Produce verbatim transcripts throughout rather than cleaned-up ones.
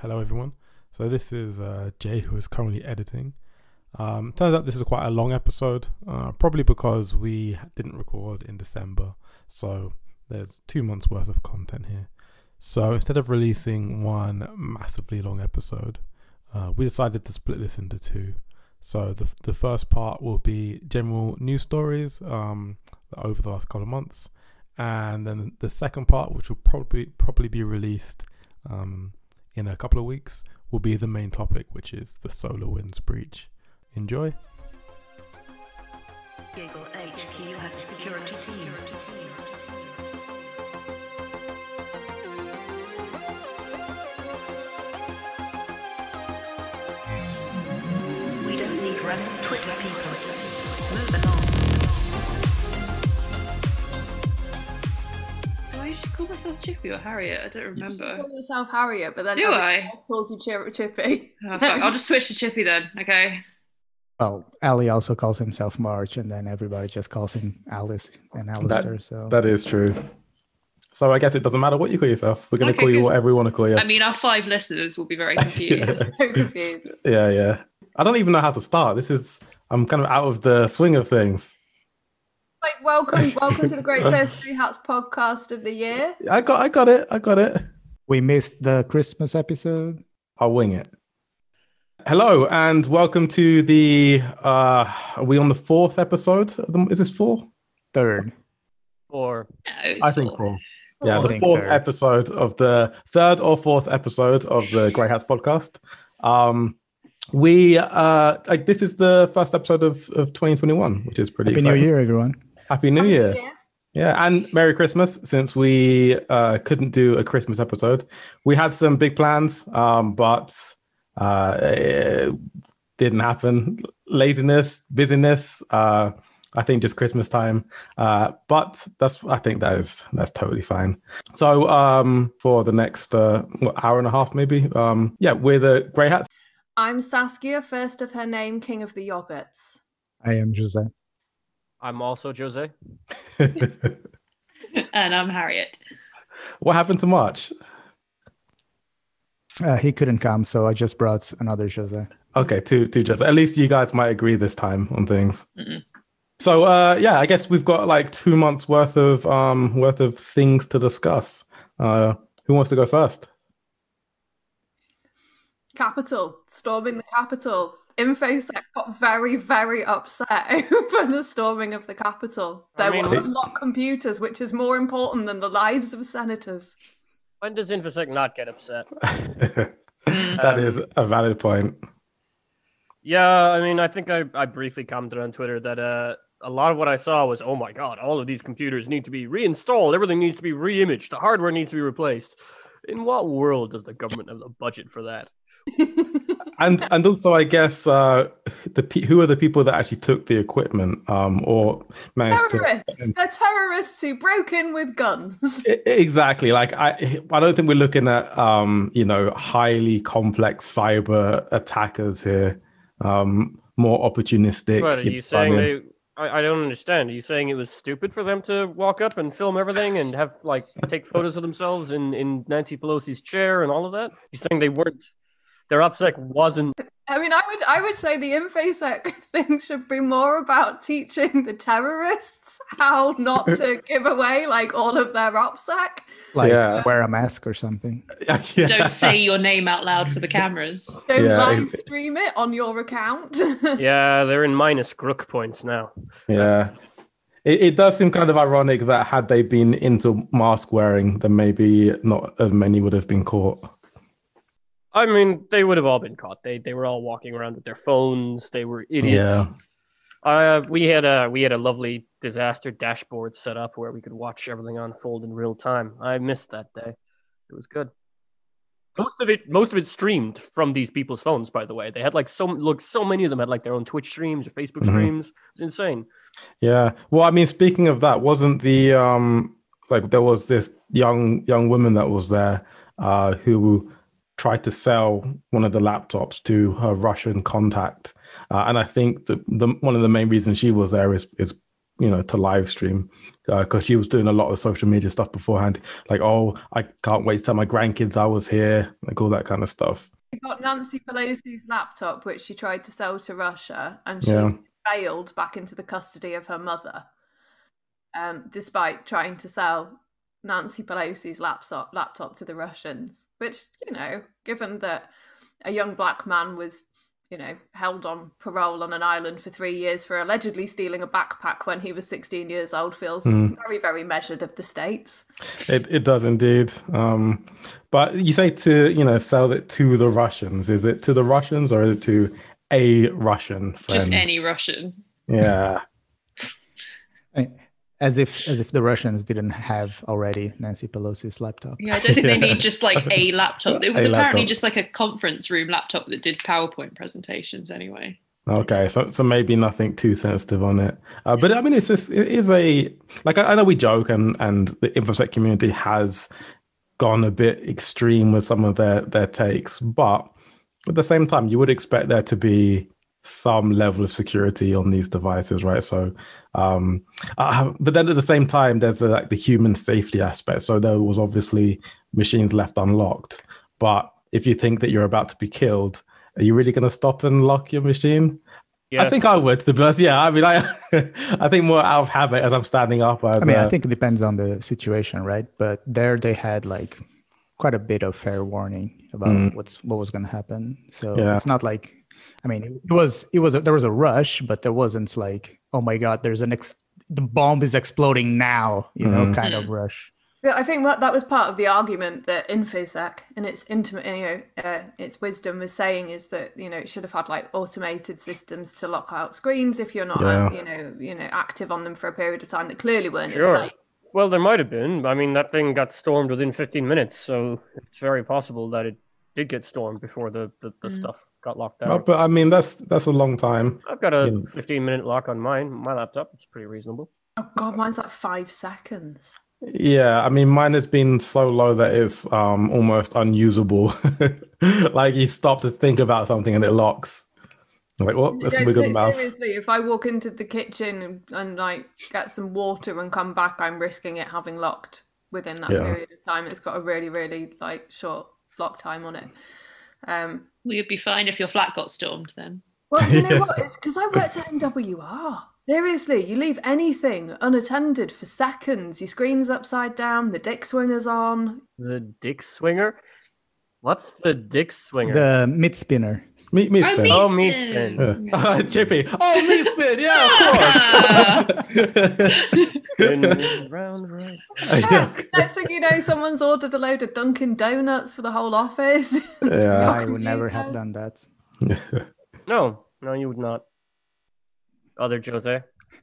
hello everyone. So this is uh, Jay, who is currently editing. Um, turns out this is quite a long episode, uh, probably because we didn't record in December, so there's two months worth of content here. So instead of releasing one massively long episode, uh, we decided to split this into two. So the the first part will be general news stories um, over the last couple of months, and then the second part, which will probably probably be released um, in a couple of weeks, will be the main topic, which is the SolarWinds breach. Enjoy. Giggle H Q has a security team. We don't need random Twitter people. Move along. Do I usually call myself Chippy or Harriet? I don't You remember. call yourself Harriet, but then Do everyone I? else calls you Chir- Chippy. Oh, fuck. I'll just switch to Chippy then, okay? Well, Ali also calls himself March, and then everybody just calls him Alice and Alistair. So That is true. So I guess it doesn't matter what you call yourself. We're going to Okay, call you good. whatever we want to call you. I mean, our five listeners will be very confused. So confused. Yeah, yeah. I don't even know how to start. This is, I'm kind of out of the swing of things. Like, welcome, welcome to the Great First Three Hats podcast of the year. I got, I got it. I got it. we missed the Christmas episode. I'll wing it. Hello and welcome to the. Uh, are we on the fourth episode? Is this four? Third. Or No, it was I think four. four. Yeah, I the think fourth third. episode of the third or fourth episode of the Grey Hats podcast. Um, we uh, like this is the first episode of of twenty twenty-one, which is pretty Happy New exciting. Year, everyone. Happy New Year. Yeah, and Merry Christmas, since we uh, couldn't do a Christmas episode. We had some big plans, um, but uh, it didn't happen. Laziness, busyness, uh, I think just Christmas time. Uh, but that's I think that is that's totally fine. So um, for the next uh, what, hour and a half, maybe, um, yeah, we're the Grey Hats. I'm Saskia, first of her name, King of the Yogurts. I am Jose. I'm also Jose. And I'm Harriet. What happened to March? Uh, he couldn't come, so I just brought another Jose. Okay, two, two just. At least you guys might agree this time on things. Mm-mm. So, uh, yeah, I guess we've got like two months worth of um worth of things to discuss. Uh, who wants to go first? Capital, storming the Capitol. InfoSec got very, very upset over the storming of the Capitol. They I mean, will unlock computers, which is more important than the lives of senators. When does InfoSec not get upset? That is a valid point. Yeah, I mean, I think I, I briefly commented on Twitter that uh, a lot of what I saw was, oh my god, all of these computers need to be reinstalled. Everything needs to be re-imaged. The hardware needs to be replaced. In what world does the government have the budget for that? And and also, I guess uh, the pe- who are the people that actually took the equipment um, or managed Terrorists! to. They're terrorists who broke in with guns. I- Exactly. Like I, I don't think we're looking at um, you know, highly complex cyber attackers here. Um, more opportunistic. What, are you you know, saying I mean- they... I, I don't understand. Are you saying it was stupid for them to walk up and film everything and have, like, take photos of themselves in, in Nancy Pelosi's chair and all of that? You're saying they weren't... Their OPSEC wasn't... I mean, I would I would say the InfoSec thing should be more about teaching the terrorists how not to give away like all of their OPSEC. Like, Yeah. wear a mask or something. Yeah. Don't say your name out loud for the cameras. Don't Yeah, live ex- stream it on your account. Yeah, they're in minus Grook points now. Yeah. It, it does seem kind of ironic that had they been into mask wearing, then maybe not as many would have been caught. I mean, they would have all been caught. They they were all walking around with their phones. They were idiots. Yeah. Uh, we had a we had a lovely disaster dashboard set up where we could watch everything unfold in real time. I missed that day. It was good. Most of it most of it streamed from these people's phones, by the way. They had like so look so many of them had like their own Twitch streams or Facebook Mhm. streams. It's insane. Yeah. Well, I mean, speaking of that, wasn't the um like there was this young young woman that was there uh who tried to sell one of the laptops to her Russian contact, uh, and I think the, the one of the main reasons she was there is is you know, to live stream because uh, she was doing a lot of social media stuff beforehand. Like, oh, I can't wait to tell my grandkids I was here, like all that kind of stuff. She got Nancy Pelosi's laptop, which she tried to sell to Russia, and she's Yeah. bailed back into the custody of her mother, um, despite trying to sell Nancy Pelosi's laptop laptop to the Russians. Which, you know, given that a young black man was, you know, held on parole on an island for three years for allegedly stealing a backpack when he was sixteen years old, feels Mm. very, very measured of the states. It it does indeed. Um, but you say to, you know, sell it to the Russians. Is it to the Russians or is it to a Russian friend? Just any Russian. Yeah. As if as if the Russians didn't have already Nancy Pelosi's laptop. Yeah, I don't think they Yeah. need just like a laptop. It was A apparently laptop. just like a conference room laptop that did PowerPoint presentations anyway. Okay, so so maybe nothing too sensitive on it, uh, but I mean, it's just it is a like I, I know we joke and and the InfoSec community has gone a bit extreme with some of their their takes, but at the same time, you would expect there to be some level of security on these devices, right? So, um, uh, but then at the same time, there's the like the human safety aspect. So there was obviously machines left unlocked, but if you think that you're about to be killed, are you really going to stop and lock your machine? Yes. I think I would, to be honest. Yeah, I mean, I I think more out of habit as I'm standing up. I'd, I mean, I uh, think it depends on the situation, right? But there they had like quite a bit of fair warning about Mm. what's what was going to happen. So Yeah. it's not like, I mean, it was it was a, there was a rush, but there wasn't like, oh my God, there's an ex- the bomb is exploding now, you know, Mhm. kind of rush. Yeah, I think what that was part of the argument that InfoSec, in its intimate, you know, uh, its wisdom, was saying is that, you know, it should have had like automated systems to lock out screens if you're not, Yeah. uh, you know, you know, active on them for a period of time that clearly weren't in Sure. place. Well, there might have been. I mean, that thing got stormed within fifteen minutes, so it's very possible that it did get stormed before the, the, the Mm. stuff got locked oh, out. but I mean, that's that's a long time. I've got a Yeah. fifteen minute lock on mine, my laptop. It's pretty reasonable. Oh God, mine's like five seconds. Yeah, I mean, mine has been so low that it's um almost unusable. Like you stop to think about something and it locks. I'm like, what? Let's No, wiggle the se- mouse. seriously, if I walk into the kitchen and, and like get some water and come back, I'm risking it having locked within that Yeah. period of time. It's got a really, really like short lock time on it. Um, Well, you'd be fine if your flat got stormed then. Well, you know Yeah. what? It's because I worked at M W R. Seriously, you leave anything unattended for seconds. Your screen's upside down, the dick swinger's on. The dick swinger? What's the dick swinger? The mid spinner. Meat, meat Oh, spin. meat Oh, meat spin. spin. Yeah. Chippy. Oh, meat spin. Yeah, of course. Spin round, right. Yeah. Next thing you know, someone's ordered a load of Dunkin' Donuts for the whole office. Yeah. I would never have confused done that. No, no, you would not. Other Jose?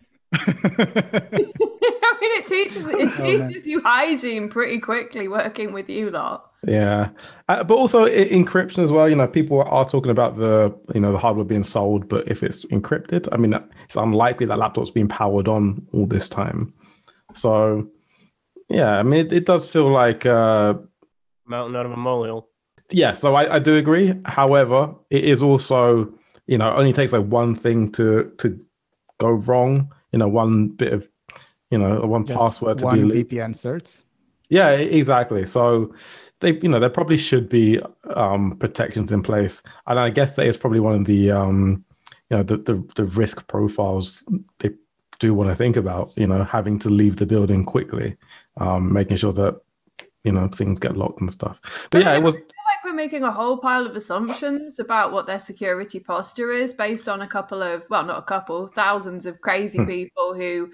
I mean, it teaches it Oh, man. teaches you hygiene pretty quickly working with you lot. Yeah, uh, but also e- encryption as well. You know, people are talking about the you know the hardware being sold, but if it's encrypted, I mean, it's unlikely that laptop's been powered on all this time. So, yeah, I mean, it, it does feel like uh, Mountain out of a molehill. yeah. So I, I do agree. However, it is also you know only takes like one thing to to go wrong. You know, one bit of you know one Just password to one be V leaked. P N certs. Yeah, e- exactly. So they, you know, there probably should be um, protections in place, and I guess that is probably one of the, um, you know, the, the the risk profiles they do want to think about. You know, having to leave the building quickly, um, making sure that you know things get locked and stuff. But yeah, it was. I feel like we're making a whole pile of assumptions about what their security posture is based on a couple of, well, not a couple, thousands of crazy Hmm. people who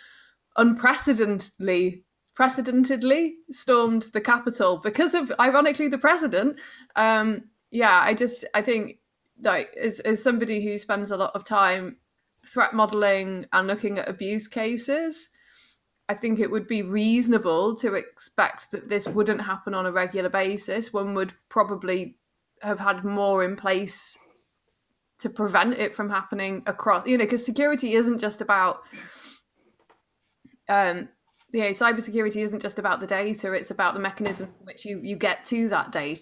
unprecedentedly precedentedly stormed the Capitol because of, ironically, the president. Um, yeah, I just, I think, like, as, as somebody who spends a lot of time threat modeling and looking at abuse cases, I think it would be reasonable to expect that this wouldn't happen on a regular basis. One would probably have had more in place to prevent it from happening across, you know, because security isn't just about, um, you know, cybersecurity isn't just about the data, it's about the mechanism in which you, you get to that data.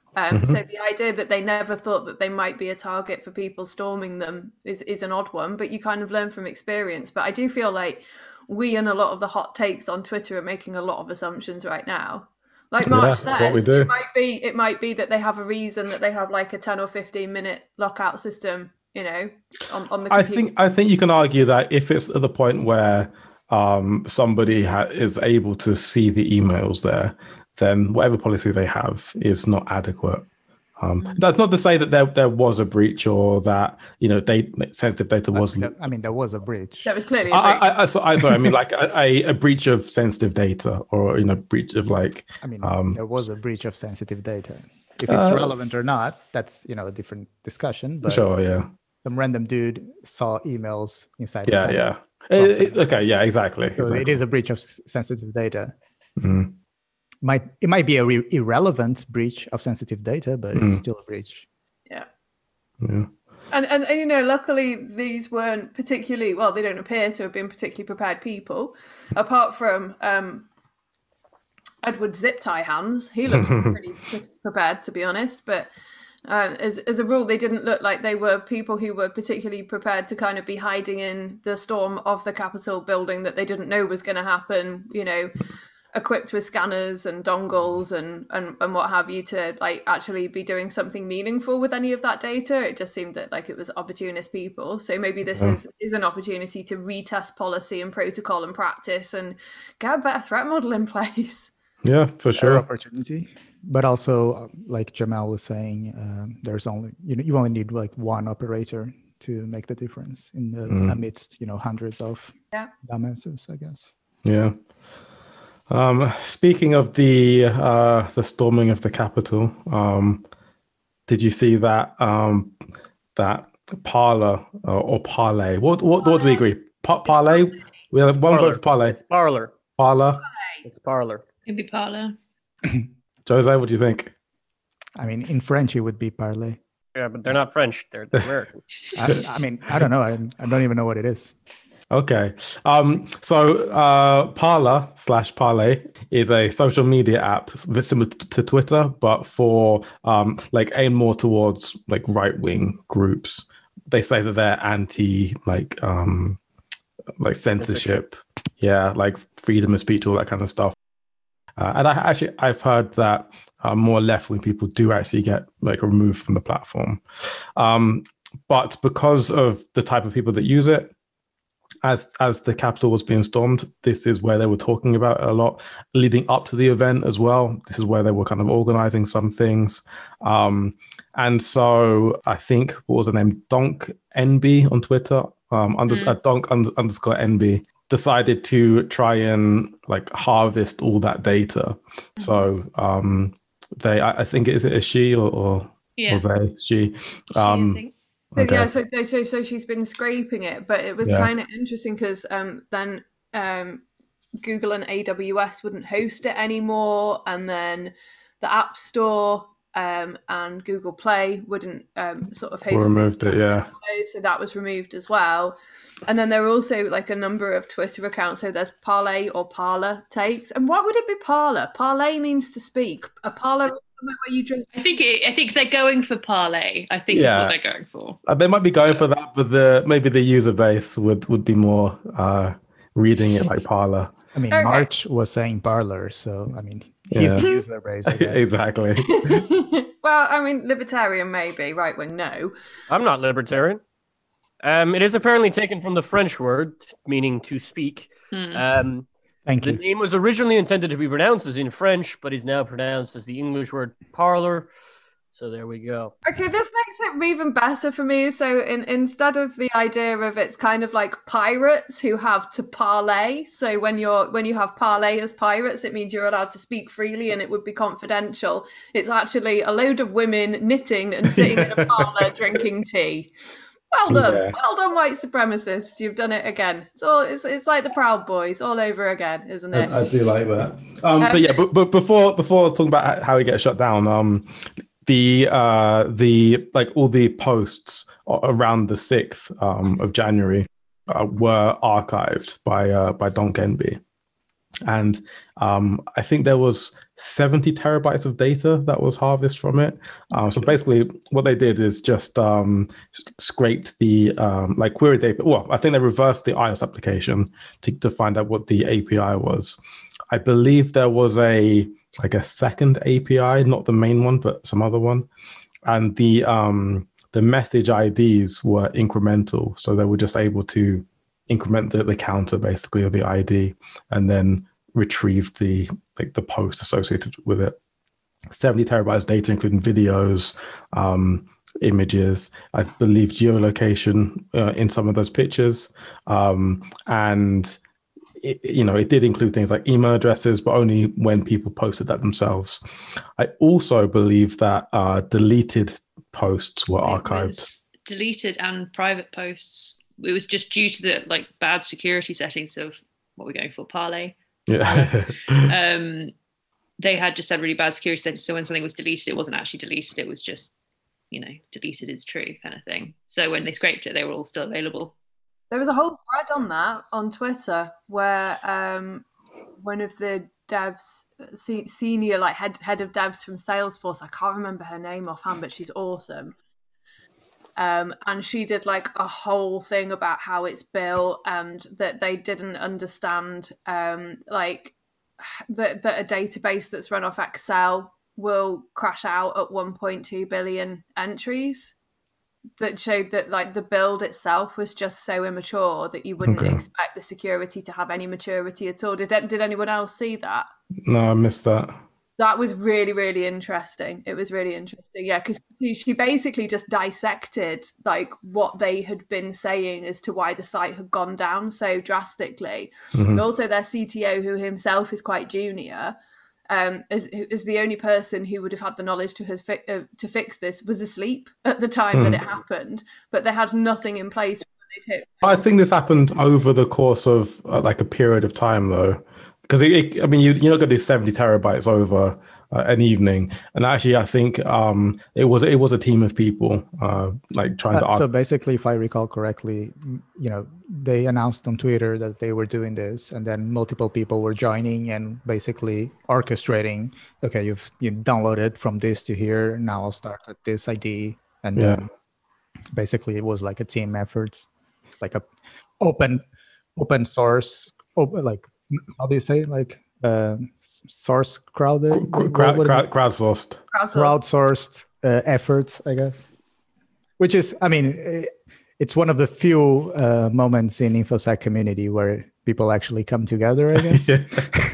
Um, Mhm. So the idea that they never thought that they might be a target for people storming them is, is an odd one, but you kind of learn from experience. But I do feel like we and a lot of the hot takes on Twitter are making a lot of assumptions right now. Like Yeah, Mark that's what we says, do. it might be it might be that they have a reason that they have like a ten or fifteen minute lockout system, you know, on, on the I computer. think I think you can argue that if it's at the point where um, somebody ha- is able to see the emails there, then whatever policy they have is not adequate. Um, that's not to say that there there was a breach or that you know data, sensitive data But wasn't. the- I mean, there was a breach. That was clearly a I, breach. I, I, so- I sorry, I mean like a, a, a breach of sensitive data or you know breach of like I mean, um, there was a breach of sensitive data. If it's Uh, relevant or not, that's you know a different discussion. But sure, yeah, some random dude saw emails inside. the yeah, site. yeah. Oh, It- sorry. it- okay, yeah, exactly. So exactly. it is a breach of s- sensitive data. Mhm. Might it might be a re- irrelevant breach of sensitive data, but Mm. it's still a breach. Yeah. Yeah. And, and and you know, luckily these weren't particularly well. They don't appear to have been particularly prepared people, apart from um, Edward Zip Tie Hands. He looked pretty prepared, to be honest. But uh, as as a rule, they didn't look like they were people who were particularly prepared to kind of be hiding in the storm of the Capitol building that they didn't know was going to happen. You know, equipped with scanners and dongles and, and and what have you to like actually be doing something meaningful with any of that data. It just seemed that like it was opportunist people. So maybe this Yeah. is is an opportunity to retest policy and protocol and practice and get a better threat model in place. Yeah, for Fair sure. opportunity, but also um, like Jamal was saying, um, there's only you know you only need like one operator to make the difference in the Mm. amidst you know hundreds of Yeah. dumbasses, I guess. Yeah. Um, speaking of the uh, the storming of the Capitol, um, did you see that um, that Parler or, or Parlay? What what what do we agree? Pa- parlay. We have one vote for Parlay. It's parlor. Parler. It's parlor. Maybe Parler. Jose, what do you think? I mean, in French it would be parler. Yeah, but they're not French. They're American. I, I mean, I don't know. I, I don't even know what it is. Okay. Um, so uh, Parler slash Parlay is a social media app that's similar t- to Twitter, but for um, like aimed more towards like right wing groups. They say that they're anti like um, like censorship, yeah, like freedom of speech, all that kind of stuff. Uh, and I actually I've heard that uh, more left wing people do actually get like removed from the platform, um, but because of the type of people that use it. As as the Capitol was being stormed, this is where they were talking about it a lot, leading up to the event as well. This is where they were kind of organizing some things. Um, and so I think, what was the name? Donk N B on Twitter, um, under, Mm. uh, Donk under, underscore N B, decided to try and like harvest all that data. So um, they, I, I think, is it a she or, or, Yeah. or they, she? I Um, think. So, okay. yeah, so, so so she's been scraping it, but it was Yeah. kind of interesting because um, then um, Google and A W S wouldn't host it anymore, and then the App Store um, and Google Play wouldn't um, sort of host Or removed it, yeah. so that was removed as well. And then there were also like a number of Twitter accounts. So there's Parlay or Parler takes, and what would it be? Parler. Parlay means to speak. A parlor is somewhere where you drink. I think it, I think they're going for parlay. I think Yeah. is what they're going for. Uh, they might be going for that, but the maybe the user base would, would be more uh, reading it like Parler. I mean, Okay. March was saying parlor, so I mean, he's Yeah. the user base. I guess. Exactly. Well, I mean, libertarian maybe, right wing no. I'm not libertarian. Um, it is apparently taken from the French word meaning to speak. Hmm. Um, Thank the you. name was originally intended to be pronounced as in French, but is now pronounced as the English word parlor. So there we go. Okay, this makes it even better for me. So in, instead of the idea of it's kind of like pirates who have to parlay. So when you're when you have parlay as pirates, it means you're allowed to speak freely and it would be confidential. It's actually a load of women knitting and sitting in a parlour drinking tea. Well done, Yeah. well done, white supremacists. You've done it again. It's all it's it's like the Proud Boys all over again, isn't it? I, I do like that. Um, but yeah, but, but before before talking about how he gets shut down, um, the uh, the like all the posts a- around the sixth um, of January uh, were archived by uh, by Don Kenby. And um, I think there was seventy terabytes of data that was harvested from it. Um, so basically, what they did is just um, scraped the um, like query data. Well, I think they reversed the iOS application to, to find out what the A P I was. I believe there was a like a second A P I, not the main one, but some other one, and the um, the message I Ds were incremental, so they were just able to increment the, the counter basically of the I D and then retrieve the like the post associated with it. seventy terabytes data, including videos, um, images, I believe geolocation uh, in some of those pictures. Um, and, it, you know, it did include things like email addresses, but only when people posted that themselves. I also believe that uh, deleted posts were It archived. was deleted and private posts. It was just due to the like bad security settings of what we're going for, Parler. Yeah. um, they had just had really bad security settings. So when something was deleted, it wasn't actually deleted. It was just, you know, deleted is true kind of thing. So when they scraped it, they were all still available. There was a whole thread on that on Twitter where um, one of the devs, se- senior like head head of devs from Salesforce, I can't remember her name offhand, but she's awesome. Um, and she did like a whole thing about how it's built and that they didn't understand um, like that, that a database that's run off Excel will crash out at one point two billion entries. That showed that like the build itself was just so immature that you wouldn't Okay. expect the security to have any maturity at all. Did did anyone else see that? No, I missed that. That was really, really interesting. It was really interesting. Yeah, because she basically just dissected like what they had been saying as to why the site had gone down so drastically. Mhm. But also their C T O, who himself is quite junior, um, is, is the only person who would have had the knowledge to has fi- uh, to fix this, was asleep at the time that it happened. But they had nothing in place. When they hit. I think this happened over the course of uh, like a period of time, though, because it, it, I mean, you, you're not going to do seventy terabytes over uh, an evening. And actually, I think um, it was it was a team of people uh, like trying Uh, to. so arg- basically, if I recall correctly, m- you know, they announced on Twitter that they were doing this, and then multiple people were joining and basically orchestrating. Okay, you've you downloaded from this to here. Now I'll start at this I D, and Yeah. then basically it was like a team effort, like a open open source, open, like how do you say like uh, s- source crowded cr- what- crowd, what is it? crowd, crowdsourced. Crowdsourced. crowdsourced uh, efforts, I guess. Which is, I mean, eh, it's one of the few uh, moments in InfoSec community where people actually come together, I guess. Yeah.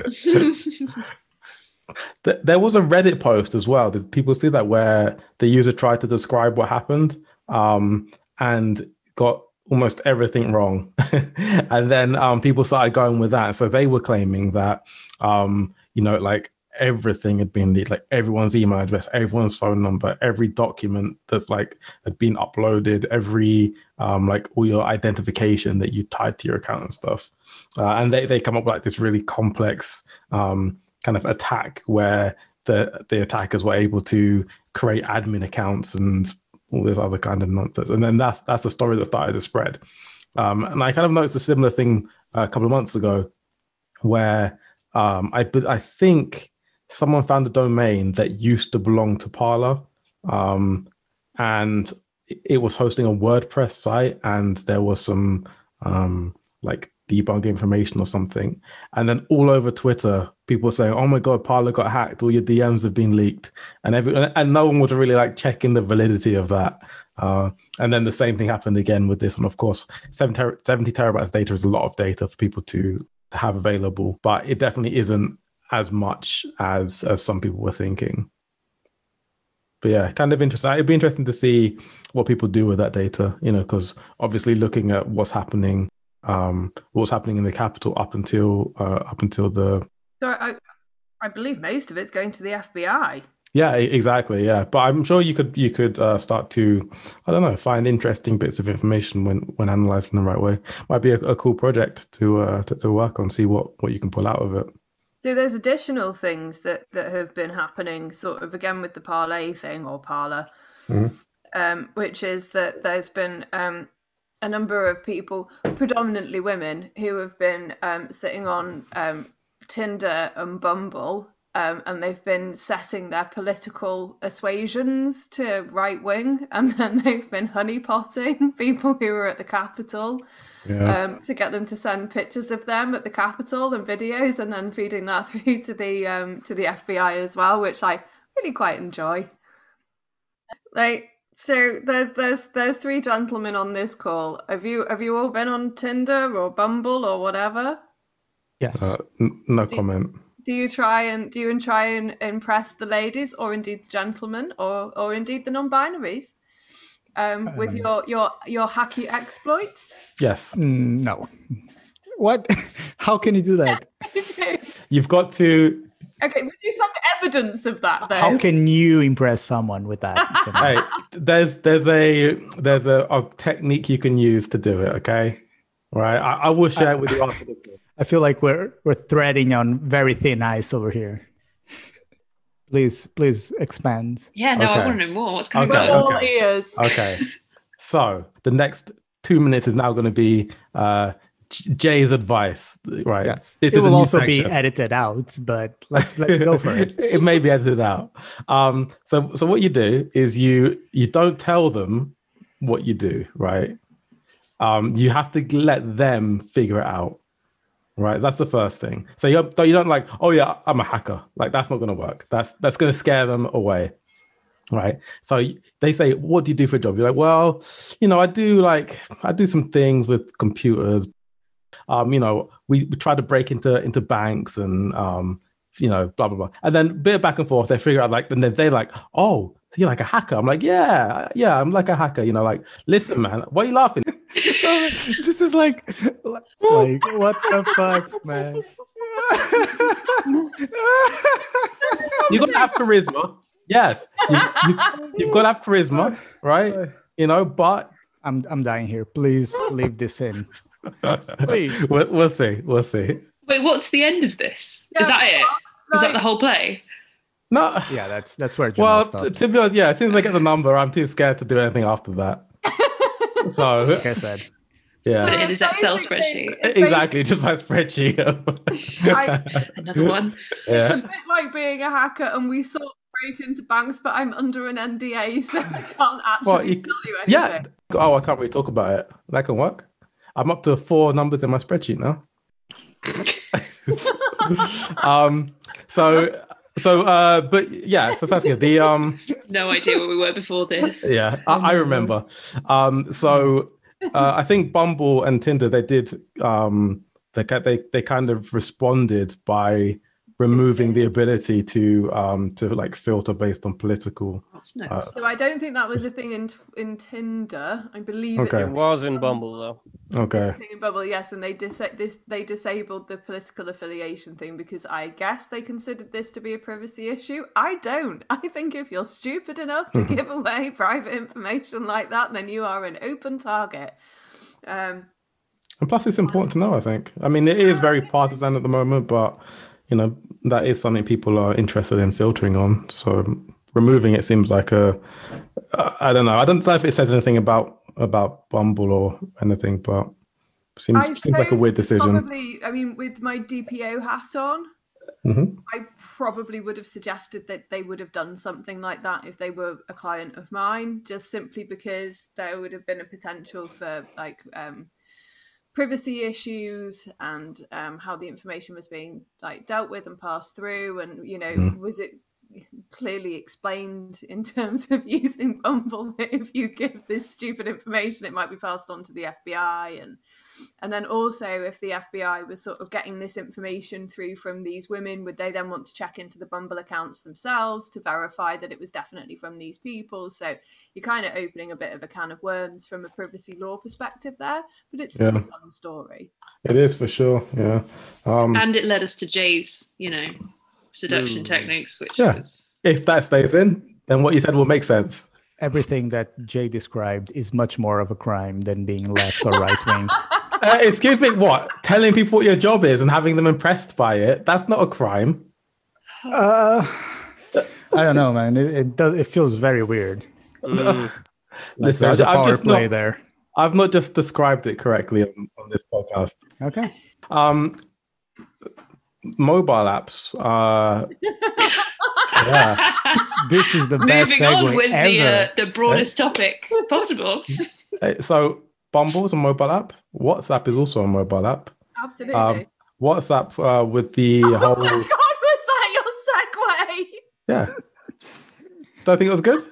Th- There was a Reddit post as well. Did people see that where the user tried to describe what happened um, and got almost everything wrong? And then um, people started going with that. So they were claiming that, um, you know, like everything had been leaked, like everyone's email address, everyone's phone number, every document that's like had been uploaded, every um, like all your identification that you tied to your account and stuff. Uh, and they, they come up with like this really complex um, kind of attack where the the attackers were able to create admin accounts and all this other kind of nonsense. And then that's that's the story that started to spread. Um, and I kind of noticed a similar thing a couple of months ago where um, I I think someone found a domain that used to belong to Parler, um, and it was hosting a WordPress site, and there was some um, like debug information or something. And then all over Twitter, people were saying, "Oh my God, Parler got hacked! All your D Ms have been leaked," and every and no one would really like check in the validity of that. Uh, and then the same thing happened again with this one. Of course, seventy, ter- seventy terabytes data is a lot of data for people to have available, but it definitely isn't as much as as some people were thinking. But yeah, kind of interesting. It'd be interesting to see what people do with that data, you know, because obviously looking at what's happening, um, what's happening in the capital up until uh, up until the So I, I believe most of it's going to the F B I. yeah, e- exactly, yeah. But I'm sure you could you could uh, start to, I don't know, find interesting bits of information when when analyzing the right way. Might be a, a cool project to, uh, to to work on, see what what you can pull out of it. So there's additional things that, that have been happening, sort of again with the Parlay thing or Parler, Mhm. um, which is that there's been um, a number of people, predominantly women, who have been um, sitting on um, Tinder and Bumble, um, and they've been setting their political assuasions to right wing, and then they've been honeypotting people who were at the Capitol Yeah. um, to get them to send pictures of them at the Capitol and videos, and then feeding that through to the um, to the F B I as well, which I really quite enjoy. Like, so there's there's there's three gentlemen on this call. Have you have you all been on Tinder or Bumble or whatever? Yes. Uh, n- no Do- comment. Do you try and do you try and impress the ladies, or indeed the gentlemen, or or indeed the non-binaries, um, with Um, your your your hacky exploits? Yes. Mm, no. What? How can you do that? You've got to. Okay, would you some evidence of that though? How can you impress someone with that? Hey, there's there's a there's a, a technique you can use to do it. Okay, right. I, I will share it with you after the call. I feel like we're we're threading on very thin ice over here. Please, please expand. Yeah, no, Okay. I want to know more. What's going Okay. We're on? all okay. ears. Okay. So the next two minutes is now going to be uh, J- Jay's advice. Right. Yes. This it is a will new also be section. edited out, but let's let's go for it. It may be edited out. Um, so so what you do is you you don't tell them what you do, right? Um, you have to let them figure it out, right? That's the first thing. So you don't, you don't like, oh yeah, I'm a hacker. Like that's not going to work. That's that's going to scare them away, right? So y- they say, what do you do for a job? You're like, well, you know, I do like I do some things with computers. Um, you know, we, we try to break into into banks and um, you know, blah blah blah. And then a bit back and forth, they figure out like, and then they're like, oh, so you're like a hacker. I'm like, yeah, yeah, I'm like a hacker. You know, like, listen, man, why are you laughing? This is like, like what the fuck, man? You got to have charisma. Yes, you, you, you've got to have charisma, right? You know, but I'm I'm dying here. Please leave this in. Please. we'll, we'll see. We'll see. Wait, what's the end of this? Is Yeah, that it? Is that like- the whole play? No. Yeah, that's that's where Jamal Well, stopped. t- to be honest, yeah, as soon as I get the number, I'm too scared to do anything after that. So, like I said. Put yeah, it in his It's Excel basically- spreadsheet. it's exactly, just my spreadsheet. I- Another one. It's a yeah. bit like being a hacker, and we sort of break into banks, but I'm under an N D A, so I can't actually Well, you- tell you Yeah. anything. Oh, I can't really talk about it. That can work. I'm up to four numbers in my spreadsheet now. um. So. So. Uh. But yeah. So that's good. The um. No idea where we were before this. Yeah. I, I remember. Um. So. Uh, I think Bumble and Tinder, they did. Um. They ca- they they kind of responded by removing the ability to um to like filter based on political. That's no. Uh, So I don't think that was a thing in in Tinder. I believe Okay. It it's was in Bumble though. Okay. a thing in Bubble, yes, and they dis- this they disabled the political affiliation thing because I guess they considered this to be a privacy issue. I don't. I think if you're stupid enough to give away private information like that, then you are an open target. Um, And plus, it's important to know, I think. I mean, it is very partisan at the moment, but, you know, that is something people are interested in filtering on. So removing it seems like a, uh, I don't know. I don't know if it says anything about about Bumble or anything, but seems, I seems like a suppose weird decision. Probably, I mean, with my D P O hat on, Mhm. I probably would have suggested that they would have done something like that if they were a client of mine, just simply because there would have been a potential for like um, privacy issues and um, how the information was being like dealt with and passed through, and you know, Mm. was it clearly explained in terms of using Bumble that if you give this stupid information, it might be passed on to the F B I, and and then also if the F B I was sort of getting this information through from these women, would they then want to check into the Bumble accounts themselves to verify that it was definitely from these people? So you're kind of opening a bit of a can of worms from a privacy law perspective there, but it's still Yeah. a fun story. It is for sure, yeah. Um, And it led us to Jay's, you know, seduction Mm. techniques, which Yeah. was if that stays in, then what you said will make sense. Everything that Jay described is much more of a crime than being left or right wing. Uh, excuse me, what? Telling people what your job is and having them impressed by it, that's not a crime. Uh, I don't know, man. It, it does. It feels very weird. Mm. Like Listen, there's a I've power just play not, there. I've not just described it correctly on, on this podcast. Okay. Um, mobile apps. Uh, yeah. This is the best Moving segue on with ever. the uh, the broadest topic possible. Uh, So Bumble's a mobile app. WhatsApp is also a mobile app. Absolutely. Um, WhatsApp uh, with the Oh whole my god, was that your segue? yeah. Do I think it was good?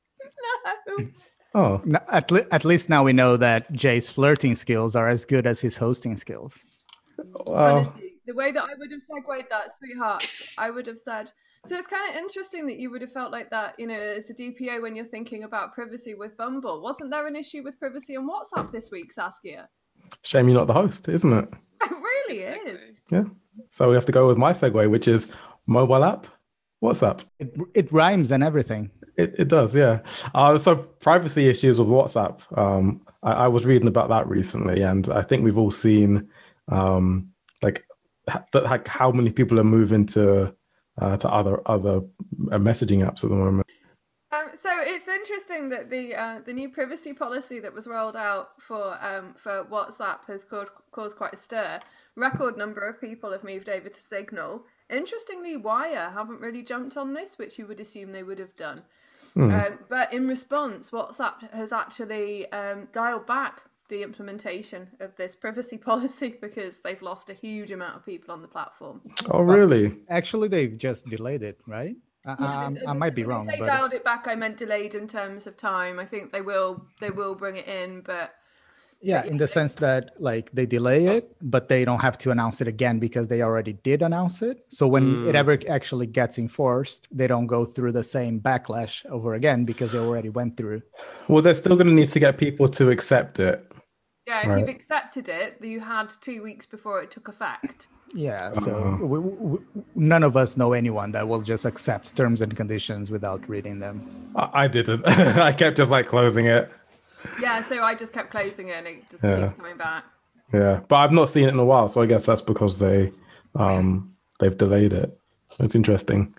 No. Oh, N- At, le- at least now we know that Jay's flirting skills are as good as his hosting skills. well, Honestly, the way that I would have segued that, sweetheart, I would have said. So it's kind of interesting that you would have felt like that, you know, as a D P O when you're thinking about privacy with Bumble. Wasn't there an issue with privacy on WhatsApp this week, Saskia? shame you're not the host, isn't it? It really Exactly. is. Yeah. So we have to go with my segue, which is mobile app. WhatsApp. It, it rhymes and everything. It, it does, yeah. Uh, so privacy issues with WhatsApp. Um, I, I was reading about that recently, and I think we've all seen um, like, ha- that, like how many people are moving to uh, to other other uh, messaging apps at the moment. Um, so it's interesting that the uh, the new privacy policy that was rolled out for um, for WhatsApp has caused, caused quite a stir. Record number of people have moved over to Signal. Interestingly, Wire haven't really jumped on this, which you would assume they would have done. Hmm. Um, but in response, WhatsApp has actually um, dialed back the implementation of this privacy policy because they've lost a huge amount of people on the platform. Oh, really? Actually, they've just delayed it, right? I, Yeah, um, they- I might be when I wrong, say but dialed it back, I meant delayed in terms of time. I think they will they will bring it in, but yeah, in the sense that like they delay it, but they don't have to announce it again because they already did announce it. So when it Mm. ever actually gets enforced, they don't go through the same backlash over again because they already went through. Well, they're still going to need to get people to accept it. yeah, if Right. you've accepted it, you had two weeks before it took effect. Yeah, so Uh-huh. we, we, none of us know anyone that will just accept terms and conditions without reading them. I, I didn't. I kept just like closing it. Yeah, so I just kept closing it and it just Yeah. keeps coming back. Yeah, but I've not seen it in a while, so I guess that's because they um they've delayed it. It's interesting.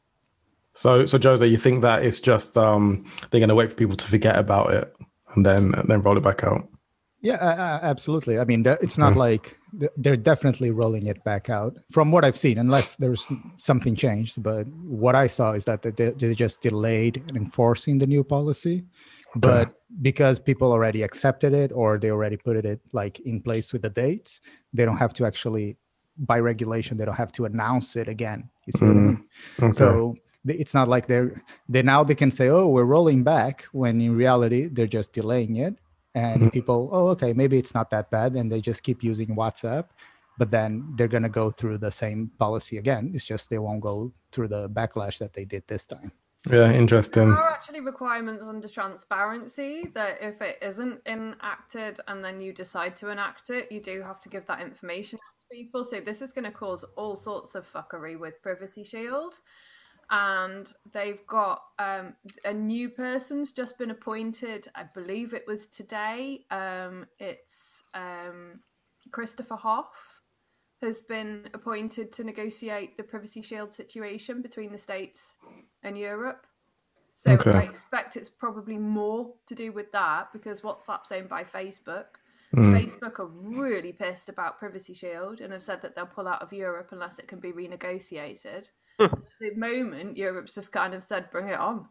So, so Jose, you think that it's just um they're going to wait for people to forget about it and then and then roll it back out? Yeah, uh, uh, absolutely. I mean, th- it's not Mm. like th- they're definitely rolling it back out from what I've seen, unless there's something changed. But what I saw is that they, they just delayed enforcing the new policy. But because people already accepted it or they already put it like in place with the dates, they don't have to actually, by regulation, they don't have to announce it again. You see what I mean? Okay. So th- it's not like they're they now they can say, oh, we're rolling back, when in reality they're just delaying it. And Mhm. people, oh, okay, maybe it's not that bad, and they just keep using WhatsApp, but then they're gonna go through the same policy again. It's just they won't go through the backlash that they did this time. Yeah, interesting. There are actually requirements under transparency that if it isn't enacted and then you decide to enact it, you do have to give that information out to people. So this is going to cause all sorts of fuckery with Privacy Shield. And they've got um, a new person's just been appointed. I believe it was today. Um, it's um, Christopher Hoff has been appointed to negotiate the Privacy Shield situation between the States and Europe. So Okay. I expect it's probably more to do with that because WhatsApp's owned by Facebook. Mm. Facebook are really pissed about Privacy Shield and have said that they'll pull out of Europe unless it can be renegotiated. At the moment, Europe's just kind of said, bring it on.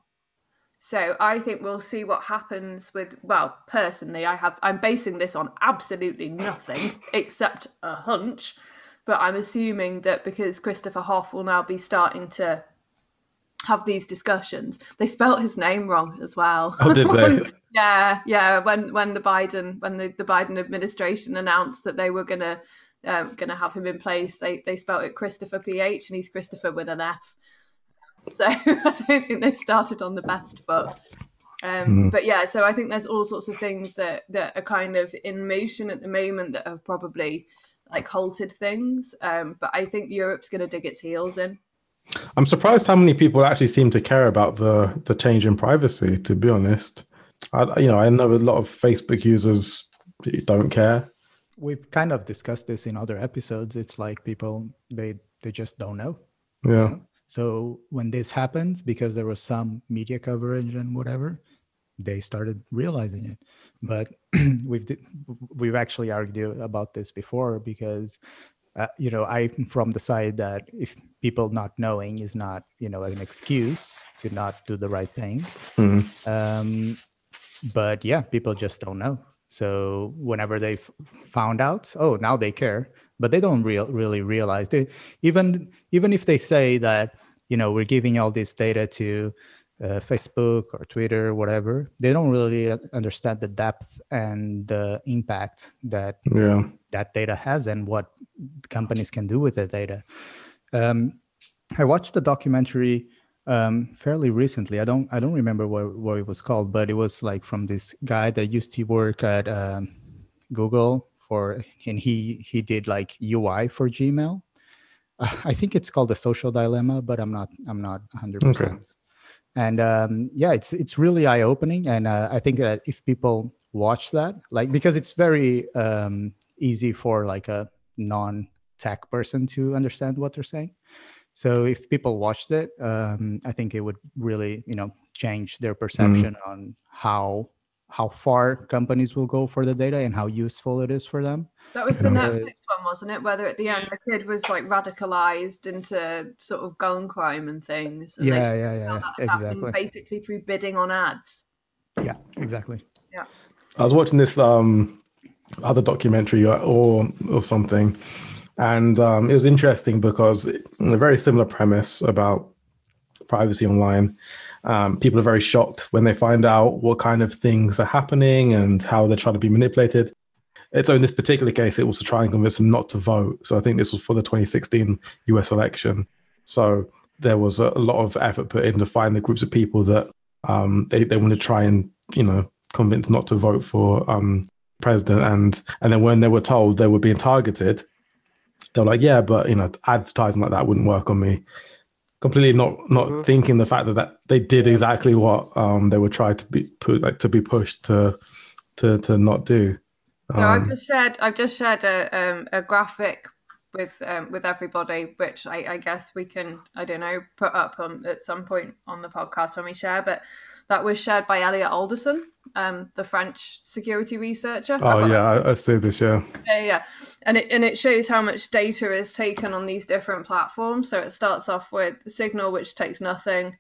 So I think we'll see what happens with, well, personally, I have, I'm basing this on absolutely nothing except a hunch, but I'm assuming that because Christopher Hoff will now be starting to have these discussions. They spelt his name wrong as well. Oh, did they? yeah, yeah. When when the Biden when the, the Biden administration announced that they were gonna um, gonna have him in place, they they spelt it Christopher P H and he's Christopher with an F. So I don't think they started on the best foot. Um, Mm. But yeah, so I think there's all sorts of things that that are kind of in motion at the moment that have probably like halted things. Um, but I think Europe's going to dig its heels in. I'm surprised how many people actually seem to care about the the change in privacy. To be honest, I, you know, I know a lot of Facebook users don't care. We've kind of discussed this in other episodes. It's like people, they they just don't know. Yeah, So when this happens, because there was some media coverage and whatever, they started realizing it. But we've di- we've actually argued about this before because uh, you know, I'm from the side that if people not knowing is not, you know, an excuse to not do the right thing. Mm. Um, but yeah, people just don't know. So whenever they f- found out, oh, now they care, but they don't real really realize. They even even if they say that, you know, we're giving all this data to uh, Facebook or Twitter, whatever, they don't really understand the depth and the impact that Yeah. that data has and what companies can do with the data. Um, I watched the documentary um, fairly recently. I don't I don't remember what, what it was called, but it was like from this guy that used to work at um, Google for, and he he did like U I for Gmail. Uh, I think it's called The Social Dilemma, but I'm not I'm not one hundred percent. Okay. And um, yeah, it's it's really eye opening, and uh, I think that if people watch that, like, because it's very um, easy for like a non tech person to understand what they're saying. So if people watched it, um, I think it would really, you know, change their perception mm. on how how far companies will go for the data and how useful it is for them. That was the Netflix one, wasn't it? Whether at the end the kid was like radicalized into sort of gun crime and things. And yeah, yeah, yeah, exactly. Basically through bidding on ads. Yeah, exactly. Yeah. I was watching this um, other documentary or or something. And um, it was interesting because it, a very similar premise about privacy online. Um, people are very shocked when they find out what kind of things are happening and how they're trying to be manipulated. And so in this particular case, it was to try and convince them not to vote. So I think this was for the twenty sixteen U S election. So there was a, a lot of effort put in to find the groups of people that um, they, they want to try and, you know, convince not to vote for um, president. And, and then when they were told they were being targeted, they were like, yeah, but, you know, advertising like that wouldn't work on me. Completely not not mm-hmm. thinking the fact that, that they did exactly what um, they were trying to be put, like to be pushed to to to not do. Um, so I've just shared I've just shared a um, a graphic with um, with everybody, which I, I guess we can I don't know put up on at some point on the podcast when we share, but that was shared by Elliot Alderson, um, the French security researcher. Oh yeah, I, I see this. Yeah, yeah, yeah, and it and it shows how much data is taken on these different platforms. So it starts off with Signal, which takes nothing.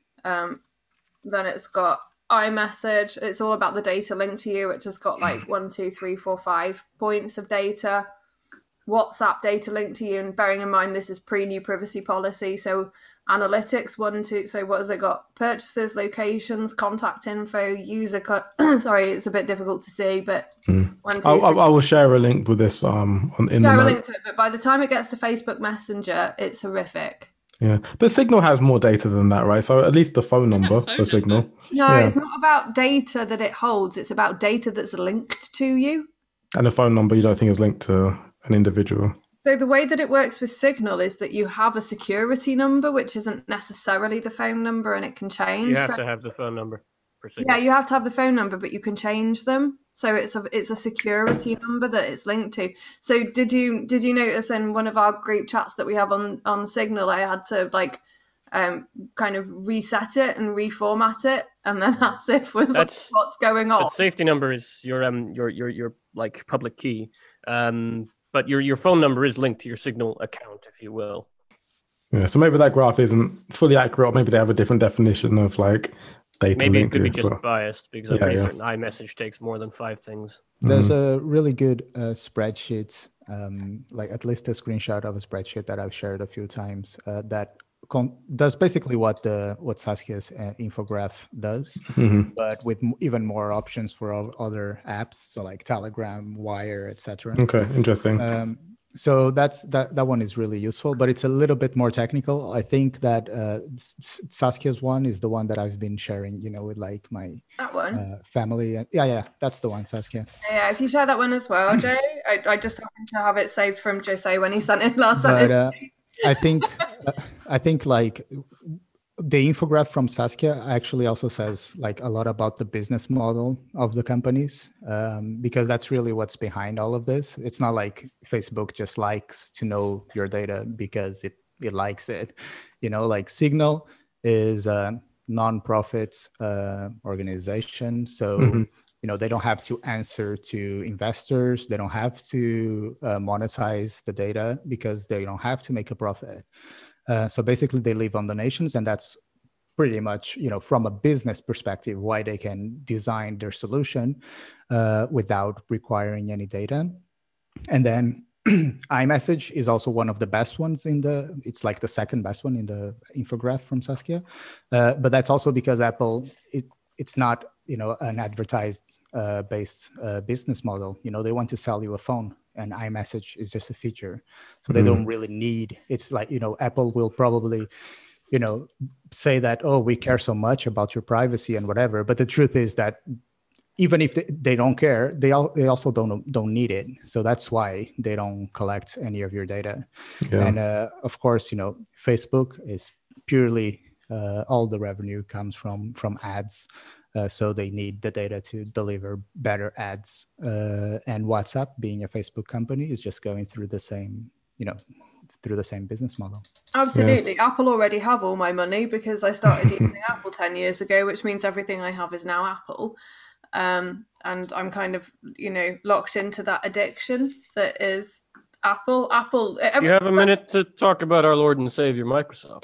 Um, then it's got iMessage. It's all about the data linked to you, which has got like one, two, three, four, five points of data. WhatsApp data linked to you, and bearing in mind this is pre-new privacy policy, so analytics one two so what has it got? Purchases, locations, contact info, user co- sorry, it's a bit difficult to see, but mm. one, two, I, I will share a link with this um on in share the a note. link to it, but by the time it gets to Facebook Messenger, it's horrific. Yeah, but Signal has more data than that, right? So at least the phone number for Signal. No, yeah. It's not about data that it holds, it's about data that's linked to you. And the phone number you don't think is linked to an individual. So the way that it works with Signal is that you have a security number, which isn't necessarily the phone number, and it can change. You have so, to have the phone number for Signal. Yeah, you have to have the phone number, but you can change them. So it's a it's a security number that it's linked to. So did you did you notice in one of our group chats that we have on, on Signal, I had to like um kind of reset it and reformat it, and then Asif was like, what's going on? That safety number is your um your your your like public key. Um But your, your phone number is linked to your Signal account, if you will. Yeah, so maybe that graph isn't fully accurate, or maybe they have a different definition of like data. Maybe it could to, be just but... biased, because I'm yeah, pretty yeah. certain iMessage takes more than five things. There's mm-hmm. a really good uh, spreadsheet, um, like at least a screenshot of a spreadsheet that I've shared a few times uh, that con- does basically what the what Saskia's uh, infograph does, mm-hmm. but with m- even more options for all other apps, so like Telegram, Wire, et cetera. Okay, interesting. Um, so that's that. That one is really useful, but it's a little bit more technical. I think that uh, Saskia's one is the one that I've been sharing, you know, with like my that one uh, family. Yeah, yeah, that's the one, Saskia. Yeah, if you share that one as well, Jay. I, I just happened to have it saved from Jose when he sent it last But time. uh, I think, uh, I think like the infograph from Saskia actually also says like a lot about the business model of the companies, um, because that's really what's behind all of this. It's not like Facebook just likes to know your data because it, it likes it. You know, like Signal is a non-profit uh, organization. So mm-hmm. you know, they don't have to answer to investors. They don't have to uh, monetize the data because they don't have to make a profit. Uh, so basically they live on donations, and that's pretty much, you know, from a business perspective, why they can design their solution uh, without requiring any data. And then iMessage is also one of the best ones in the, it's like the second best one in the infograph from Saskia. Uh, but that's also because Apple, it, it's not, you know, an advertised uh, based uh, business model. You know, they want to sell you a phone, and iMessage is just a feature. So they mm. don't really need, it's like, you know, Apple will probably, you know, say that, oh, we care so much about your privacy and whatever. But the truth is that even if they, they don't care, they, all, they also don't don't need it. So that's why they don't collect any of your data. Yeah. And uh, of course, you know, Facebook is purely, uh, all the revenue comes from, from ads. Uh, so they need the data to deliver better ads. Uh, and WhatsApp, being a Facebook company, is just going through the same, you know, through the same business model. Absolutely. Yeah. Apple already have all my money because I started using Apple ten years ago, which means everything I have is now Apple. Um, and I'm kind of, you know, locked into that addiction that is Apple. Apple. Every- you have a minute to talk about our Lord and Savior, Microsoft.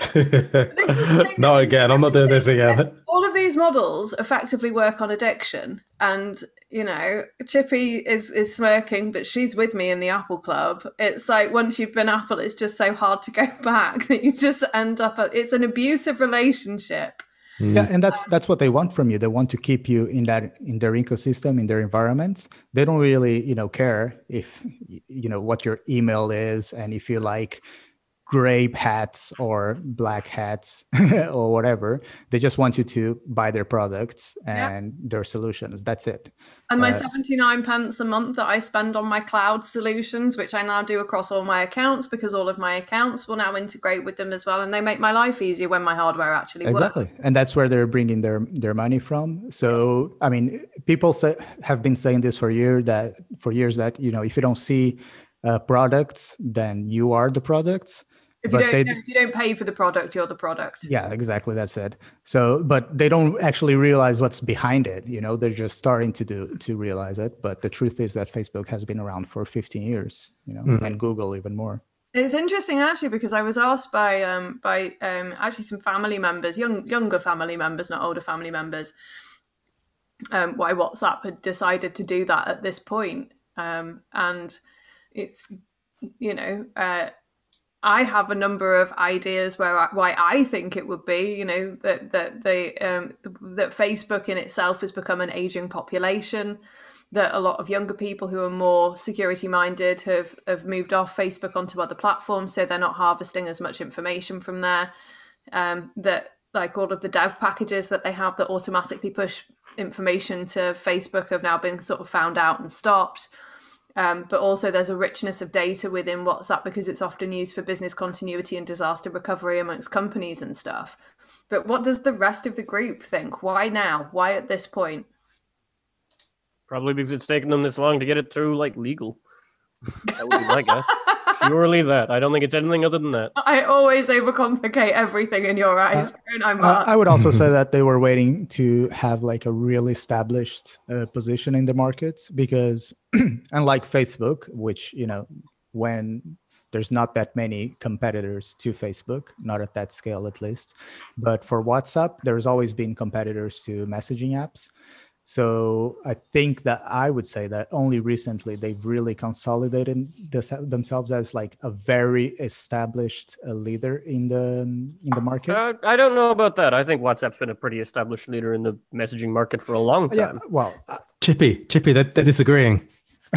No, again, I'm not doing this again. All of these models effectively work on addiction. And, you know, Chippy is, is smirking, but she's with me in the Apple Club. It's like once you've been Apple, it's just so hard to go back that you just end up, it's an abusive relationship. Yeah, and that's that's what they want from you. They want to keep you in that in their ecosystem, in their environments. They don't really, you know, care if you know what your email is and if you like gray hats or black hats or whatever. They just want you to buy their products and yeah. their solutions. That's it. And my uh, seventy-nine pence a month that I spend on my cloud solutions, which I now do across all my accounts because all of my accounts will now integrate with them as well. And they make my life easier when my hardware actually works. Exactly. And that's where they're bringing their, their money from. So, I mean, people say, have been saying this for, year that, for years that, you know, if you don't see uh, products, then you are the products. If you, don't, they, if you don't pay for the product, you're the product. Yeah, exactly. That's it. So, but they don't actually realize what's behind it. You know, they're just starting to do to realize it. But the truth is that Facebook has been around for fifteen years. You know, mm-hmm. and Google even more. It's interesting actually because I was asked by um, by um, actually some family members, young younger family members, not older family members, um, why WhatsApp had decided to do that at this point, um, and it's you know. Uh, I have a number of ideas where I, why I think it would be, you know, that that the um, that Facebook in itself has become an aging population, that a lot of younger people who are more security minded have have moved off Facebook onto other platforms, so they're not harvesting as much information from there. Um, that like all of the dev packages that they have that automatically push information to Facebook have now been sort of found out and stopped. Um, but also there's a richness of data within WhatsApp because it's often used for business continuity and disaster recovery amongst companies and stuff. But what does the rest of the group think? Why now? Why at this point? Probably because it's taken them this long to get it through, like, legal. That would be my guess. Purely that. I don't think it's anything other than that. I always overcomplicate everything in your eyes. Uh, don't I, Mark? I would also say that they were waiting to have like a real established uh, position in the market because unlike Facebook, which, you know, when there's not that many competitors to Facebook, not at that scale at least, but for WhatsApp, there's always been competitors to messaging apps. So I think that I would say that only recently they've really consolidated this, themselves as like a very established uh, leader in the in the market. Uh, I don't know about that. I think WhatsApp's been a pretty established leader in the messaging market for a long time. Yeah, well, uh, Chippy, Chippy, they're, they're disagreeing.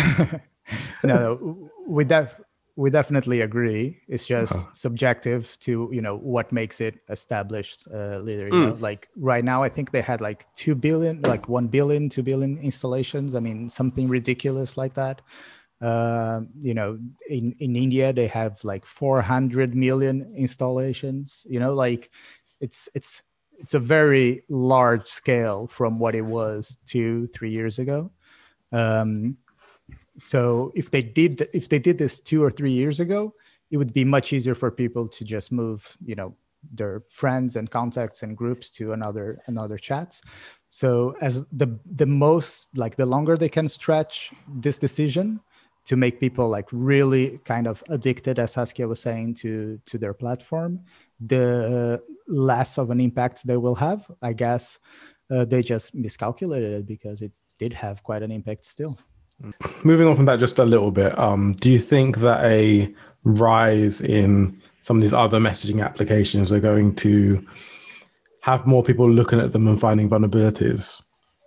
no, we def we definitely agree. It's just uh-huh. subjective to, you know, what makes it established uh, leader. You mm. know, like right now, I think they had like two billion, like one billion, two billion installations. I mean, something ridiculous like that. Uh, you know, in, in India, they have like four hundred million installations, you know, like it's, it's, it's a very large scale from what it was two, three years ago. Um, So if they did if they did this two or three years ago, it would be much easier for people to just move, you know, their friends and contacts and groups to another another chat. So as the the most like the longer they can stretch this decision to make people like really kind of addicted, as Saskia was saying, to to their platform, the less of an impact they will have. I guess uh, they just miscalculated it because it did have quite an impact still. Moving on from that just a little bit, um, do you think that a rise in some of these other messaging applications are going to have more people looking at them and finding vulnerabilities?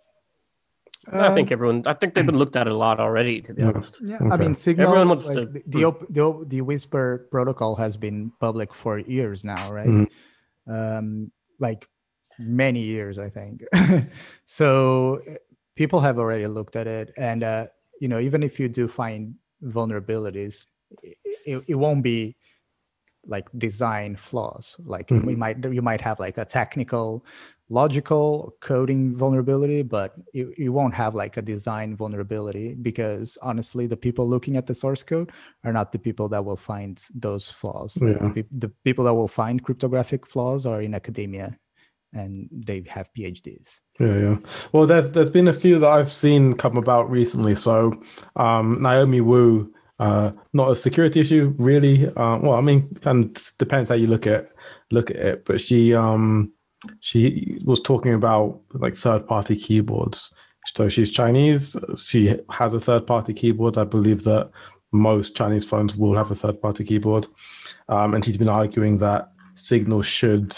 I think everyone. I think they've been looked at a lot already. To be Yeah. honest, Yeah, Okay. I mean, Signal, Everyone wants like, to- the the, op- the op- the Whisper protocol has been public for years now, right? Mhm. Um, like many years, I think. So uh, people have already looked at it, and uh, you know, even if you do find vulnerabilities, it, it won't be like design flaws. Like Mhm. we might you might have like a technical, logical coding vulnerability, but you, you won't have like a design vulnerability, because honestly, the people looking at the source code are not the people that will find those flaws. Like, Yeah. the, peop- the people that will find cryptographic flaws are in academia, and they have PhDs. Yeah, yeah. Well, there's there's been a few that I've seen come about recently. So, um, Naomi Wu, uh, not a security issue really. Uh, well, I mean, kind of depends how you look at look at it. But she um she was talking about like third party keyboards. So she's Chinese. She has a third party keyboard. I believe that most Chinese phones will have a third party keyboard. Um, and she's been arguing that Signal should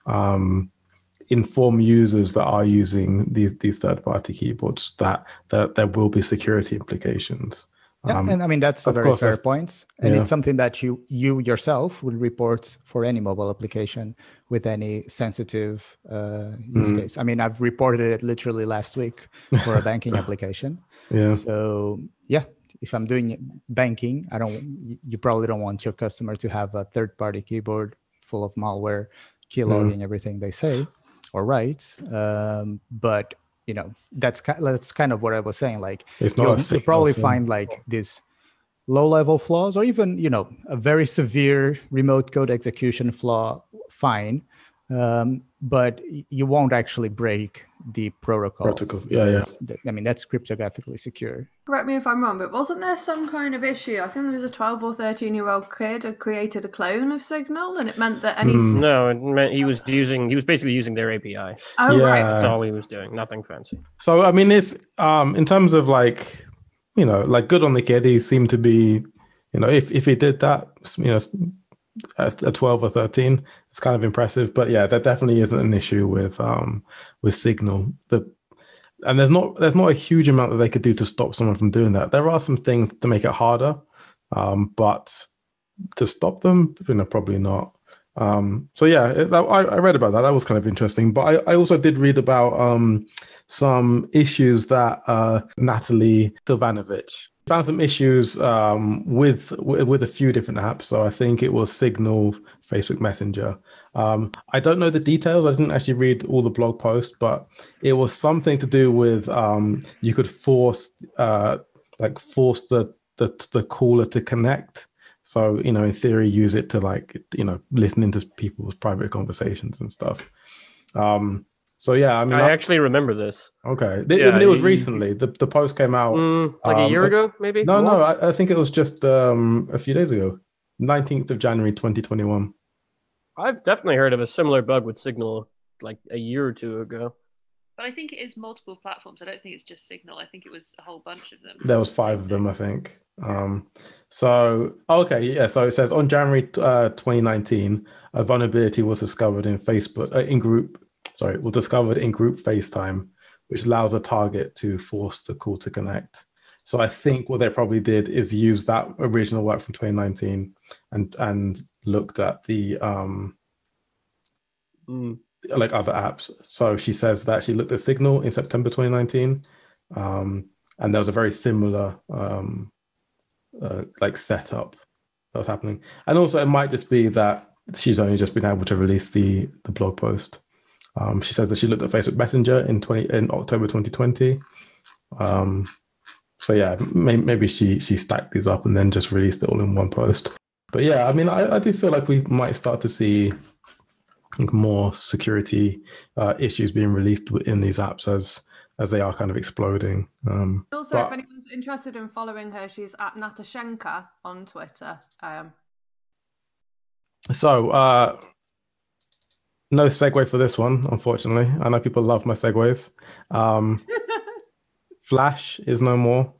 um inform users that are using these these third party keyboards that that there will be security implications. Yeah, Um, and I mean that's a of very course, fair that's- point, and yeah. it's something that you you yourself will report for any mobile application with any sensitive uh, use Mm. case. I mean, I've reported it literally last week for a banking application. yeah, So yeah, if I'm doing banking, I don't. You probably don't want your customer to have a third-party keyboard full of malware, keylogging everything they say or write. Um, but you know, that's ki- that's kind of what I was saying. Like, it's not you'll, a you'll Signal probably thing. find like these low-level flaws, or even you know a very severe remote code execution flaw. Fine. Um, but y- you won't actually break the protocol. Protocol, yeah, yeah. because th- I mean, that's cryptographically secure. Correct me if I'm wrong, but wasn't there some kind of issue? I think there was a twelve or thirteen year old kid had created a clone of Signal, and it meant that any. Hmm. no, it meant he was using. He was basically using their A P I. Oh, Yeah. right. That's all he was doing. Nothing fancy. So I mean, it's um in terms of like, you know, like good on the kid. He seemed to be, you know, if if he did that, you know, at at twelve or thirteen, it's kind of impressive. But yeah, there definitely isn't an issue with um with Signal. The and there's not there's not a huge amount that they could do to stop someone from doing that. There are some things to make it harder, um, but to stop them, you know, probably not. Um, so yeah, it, that, I, I read about that. That was kind of interesting. But I, I also did read about um, some issues that uh, Natalie Silvanovic found some issues um, with, with with a few different apps. So I think it was Signal, Facebook Messenger. Um, I don't know the details. I didn't actually read all the blog posts, but it was something to do with um, you could force uh, like force the, the the caller to connect. So, you know, in theory, use it to like, you know, listen into people's private conversations and stuff. Um, so, yeah, I mean, I I- actually remember this. okay. It, Yeah, it was you- recently. The, the post came out. Mm, like a Um, year ago, maybe. No, More? no, I, I think it was just um, a few days ago, nineteenth of January, twenty twenty-one. I've definitely heard of a similar bug with Signal like a year or two ago. But I think it is multiple platforms. I don't think it's just Signal. I think it was a whole bunch of them. There was five of them, I think. Um, so, okay, yeah. So it says on January uh, twenty nineteen, a vulnerability was discovered in Facebook, uh, in group, sorry, was discovered in group FaceTime, which allows a target to force the call to connect. So I think what they probably did is use that original work from twenty nineteen and and looked at the um, Mm. like other apps. So she says that she looked at Signal in September twenty nineteen, um, and there was a very similar um, uh, like setup that was happening. And also, it might just be that she's only just been able to release the the blog post. Um, she says that she looked at Facebook Messenger in twenty in October twenty twenty. Um, so yeah, may, maybe she she stacked these up and then just released it all in one post. But yeah, I mean, I, I do feel like we might start to see think more security uh, issues being released in these apps as as they are kind of exploding. Um, Also, but- if anyone's interested in following her, she's at Natashenka on Twitter. Um, So, uh, no segue for this one, unfortunately. I know people love my segues. Um, Flash is no more.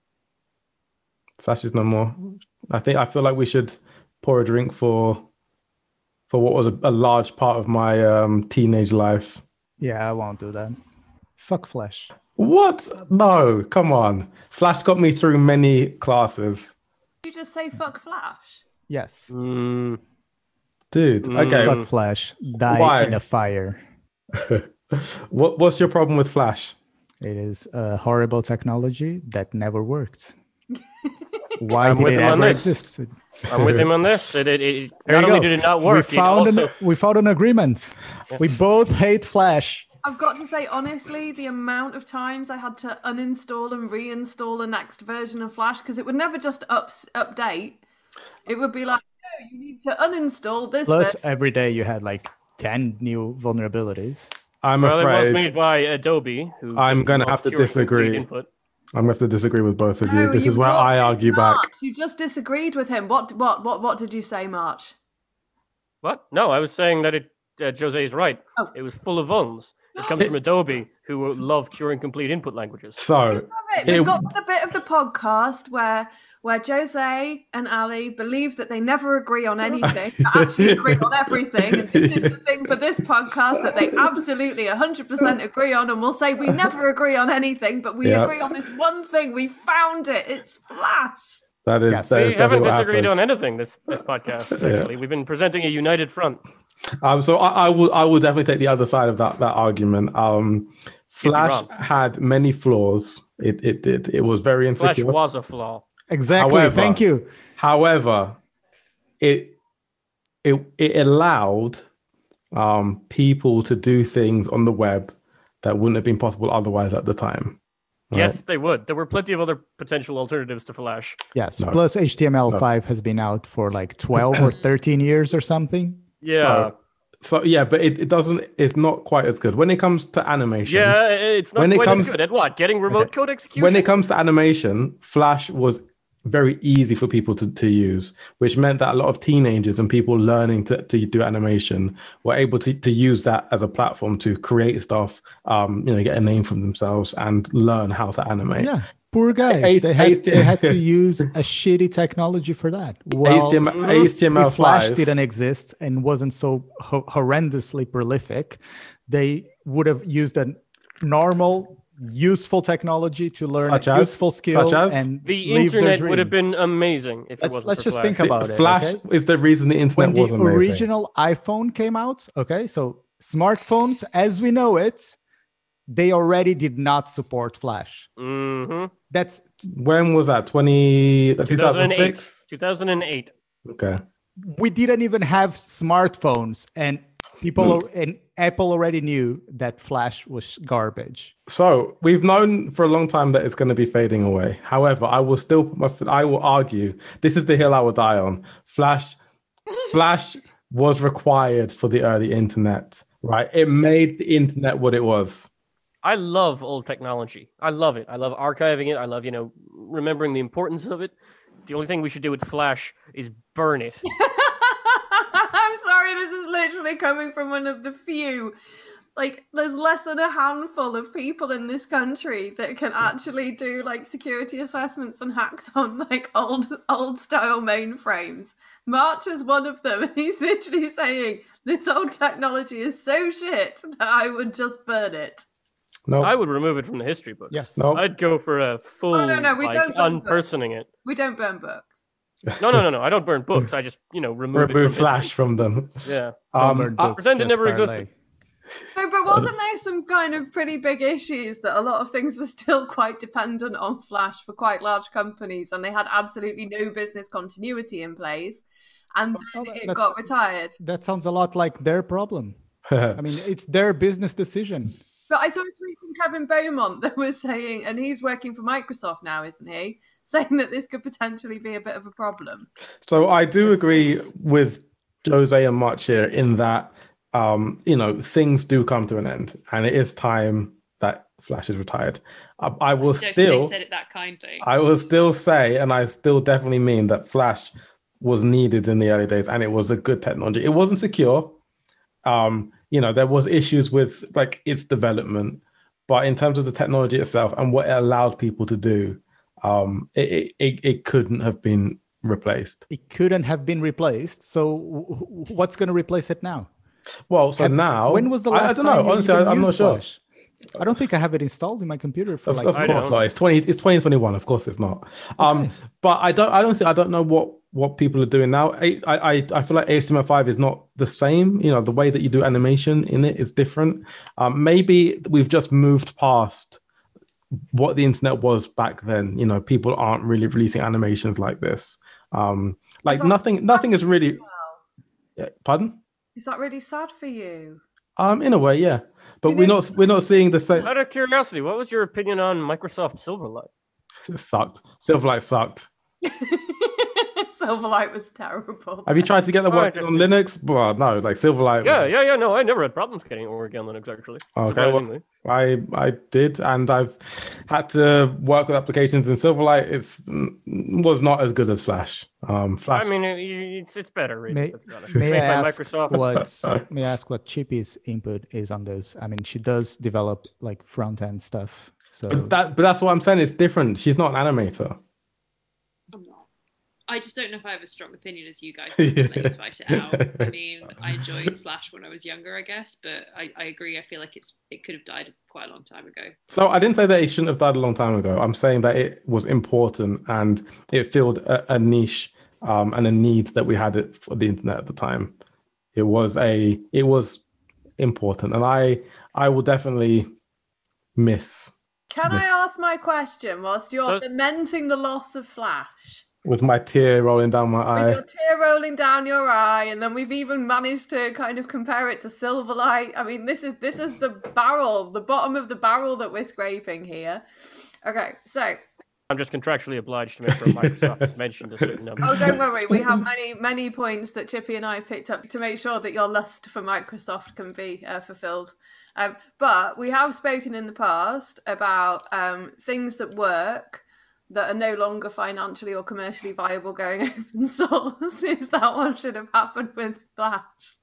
Flash is no more. I think I feel like we should pour a drink for for what was a, a large part of my um, teenage life. Yeah, I won't do that. Fuck Flash. What? No, come on. Flash got me through many classes. you just say fuck Flash. Yes. Mm, Dude, Mm. okay. Fuck Flash. Die Why? in a fire. what What's your problem with Flash? It is a horrible technology that never worked. Why I'm did with it him on ever this. exist? I'm with him on this. It, it, it, There not you only go. did it not work, we it found also, an we found an agreement. We both hate Flash. I've got to say, honestly, the amount of times I had to uninstall and reinstall the next version of Flash, because it would never just ups, update. It would be like, no, you need to uninstall this Plus, version. every day you had like ten new vulnerabilities. I'm well, it was afraid made by Adobe. Who I'm just gonna loves have to Turing complete disagree. Input. I'm going to have to disagree with both of you. No, This you is where brought I in argue back. March. You just disagreed with him. What, what, what, what did you say, March? What? No, I was saying that it. Uh, Jose is right. Oh. It was full of vulns. It comes from Adobe, who love Turing complete input languages. So, It. We've it- got to the bit of the podcast where where Jose and Ali believe that they never agree on anything, but actually agree on everything. And this is the thing for this podcast that they absolutely one hundred percent agree on. And we'll say we never agree on anything, but we Yeah. agree on this one thing. We found it. It's Flash. that is, Yes. that We is haven't definitely what disagreed on happens. anything this this podcast. Actually, we've been presenting a united front. Um, so I, I will I will definitely take the other side of that that argument. Um, You'd be Flash wrong. had many flaws. It it did. It was very Flash insecure. was a flaw. Exactly. However- Thank you. However, it it it allowed um, people to do things on the web that wouldn't have been possible otherwise at the time. right? Yes, they would. There were plenty of other potential alternatives to Flash. Yes. No. Plus, H T M L five has been out for like twelve or thirteen years or something. Yeah. So, so yeah, but it, it doesn't. It's not quite as good when it comes to animation. yeah, it's not When it quite comes- as good at what? Getting remote code execution? When it comes to animation, Flash was very easy for people to, to use, which meant that a lot of teenagers and people learning to, to do animation were able to, to use that as a platform to create stuff, um, you know, get a name for themselves and learn how to animate. Yeah. Poor guys. H- They had, H- they had to use a shitty technology for that. Well, H T M L, H T M L if Flash five. didn't exist and wasn't so ho- horrendously prolific, they would have used a normal, useful technology to learn Such a as? useful skill Such as? and the live their internet would have dream. been amazing if it Let's wasn't let's for just Flash. think about it. Flash okay? is the reason the internet When the was amazing. original iPhone came out, okay, so smartphones as we know it, they already did not support Flash. Mm-hmm. That's When was that? twenty, two thousand eight. two thousand six? two thousand eight. Okay. we didn't even have smartphones, and people al- and Apple already knew that Flash was garbage. So we've known for a long time that it's going to be fading away. However, I will still, put my f- I will argue this is the hill I will die on. Flash, Flash was required for the early internet, right? It made the internet what it was. I love old technology. I love it. I love archiving it. I love, you know, remembering the importance of it. The only thing we should do with Flash is burn it. I'm sorry, this is literally coming from one of the few. Like, there's less than a handful of people in this country that can actually do like security assessments and hacks on like old old style mainframes. March is one of them, and he's literally saying this old technology is so shit that I would just burn it. No, I would remove it from the history books. Yes. No. I'd go for a full, Oh, no, no, we like, don't burn books. unpersoning it. We don't burn books. No, no, no, no. I don't burn books. I just, you know, remove, it remove from Flash history. from them. Yeah. Um, Burn I- books, pretend it just never parlay. existed. No, but wasn't there some kind of pretty big issues that a lot of things were still quite dependent on Flash for quite large companies, and they had absolutely no business continuity in place, and Oh, then that- it that's- got retired. That sounds a lot like their problem. I mean, it's their business decision. But I saw a tweet from Kevin Beaumont that was saying, and he's working for Microsoft now, isn't he? Saying that this could potentially be a bit of a problem. So I do agree with Jose and March here in that um, you know, things do come to an end, and it is time that Flash is retired. I, I will Don't think still, they said it that kindly. I will still say, and I still definitely mean that Flash was needed in the early days, and it was a good technology. It wasn't secure. Um, you know, there was issues with like its development, but in terms of the technology itself and what it allowed people to do, um, it it, it couldn't have been replaced. It couldn't have been replaced. So w- w- what's going to replace it now? Well, so Have- now, when was the I- last I, don't time know. you Honestly, even I, I'm not used sure. Flash? I don't think I have it installed in my computer for Of, like. of I course don't. not. It's twenty. It's twenty twenty one. Of course, it's not. Um, but I don't. I don't see. I don't know what what people are doing now. I I I feel like H T M L five is not the same. You know, the way that you do animation in it is different. Um, maybe we've just moved past what the internet was back then. You know, people aren't really releasing animations like this. Um, like that- nothing. Nothing is really. Well, Yeah, pardon. is that really sad for you? Um, in a way, yeah. But You we're know- not. We're not seeing the same. Out of curiosity, what was your opinion on Microsoft Silverlight? It sucked. Silverlight sucked. Silverlight was terrible. Have you tried to get the Oh, work on Linux? Well, no, like Silverlight. Yeah, yeah, yeah. No, I never had problems getting it working on Linux actually. Okay, well, surprisingly. I I did, and I've had to work with applications in Silverlight. It's mm, was not as good as Flash. Um, Flash. I mean, it, it's it's better, really. May, let's be honest. may I Made by ask Microsoft. what may I ask what Chippy's input is on this? I mean, she does develop like front end stuff. So but that, but that's what I'm saying. It's different. She's not an animator. I'm not. I just don't know if I have a strong opinion as you guys. So I'm just letting you fight it out. I mean, I enjoyed Flash when I was younger, I guess, but I, I agree. I feel like it's it could have died quite a long time ago. So I didn't say that it shouldn't have died a long time ago. I'm saying that it was important and it filled a, a niche um, and a need that we had it for the internet at the time. It was a it was important, and I I will definitely miss Can I ask my question whilst you're So- lamenting the loss of Flash? with my tear rolling down my With eye. your tear rolling down your eye, and then we've even managed to kind of compare it to Silverlight. I mean, this is this is the barrel, the bottom of the barrel that we're scraping here. Okay, so I'm just contractually obliged to make sure Microsoft has mentioned a certain number. oh, don't worry, we have many many points that Chippy and I picked up to make sure that your lust for Microsoft can be uh, fulfilled. Um, but we have spoken in the past about um, things that work that are no longer financially or commercially viable going open source. Is that what should have happened with Flash?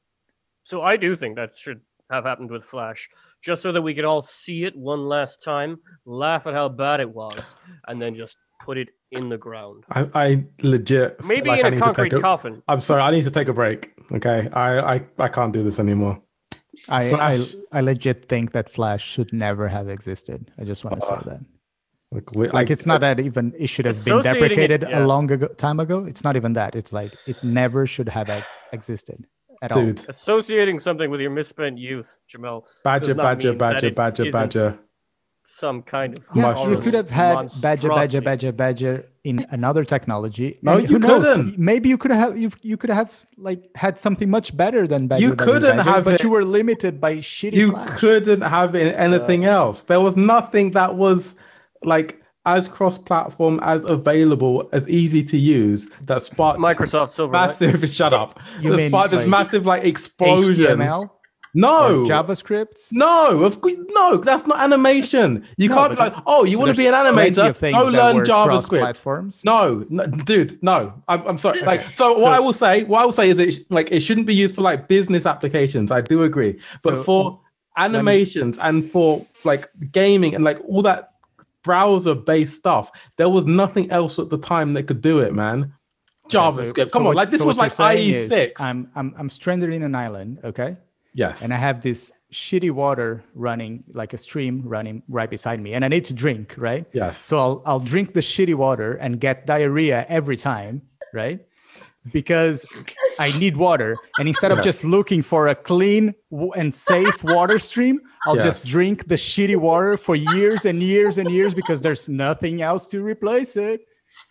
So I do think that should have happened with Flash, just so that we could all see it one last time, laugh at how bad it was, and then just put it in the ground. I, I legit feel Maybe like in I a need to concrete take a- coffin. I'm sorry, I need to take a break. Okay, I I, I can't do this anymore. I, I Flash. I legit think that Flash should never have existed. I just want to say Uh, that. Like, we, Like it's not that even it should have been Associating it- deprecated yeah. a long ago, time ago. It's not even that. It's like it never should have e- existed at all. dude. Associating something with your misspent youth, Jamel, Badger, does not badger, mean that badger, it badger, isn't badger. some kind of Yeah, Mushroom. you could have had badger, badger, monstrosity. badger, badger in another technology. No, and you who knows? couldn't. Maybe you could have you you could have like had something much better than badger. You badger, couldn't badger, have but it. you were limited by shitty. You Flash. couldn't have it in anything else. There was nothing that was like as cross-platform, as available, as easy to use. That sparked Microsoft Silverlight. massive. Shut up. You that mean, sparked this like, massive like H T explosion. M L, No, or JavaScript. No, of course, no, that's not animation. You No, can't be but like, oh, you want to There's be an plenty animator? of things Go that learn were JavaScript. cross-platforms. No, no, dude, no. I'm, I'm sorry. Like, so, So- what I will say, what I will say is, it sh- like, it shouldn't be used for like business applications. I do agree, but So, for animations and for like gaming and like all that browser-based stuff, there was nothing else at the time that could do it, man. JavaScript. So- so Come on, what- like this so was what like you're I saying E is, six. I'm I'm I'm stranded in an island, okay, Yes. and I have this shitty water running, like a stream running right beside me, and I need to drink, right? Yes. So I'll I'll drink the shitty water and get diarrhea every time, right? Because I need water, and instead of Yeah. just looking for a clean w- and safe water stream, I'll Yes. just drink the shitty water for years and years and years because there's nothing else to replace it.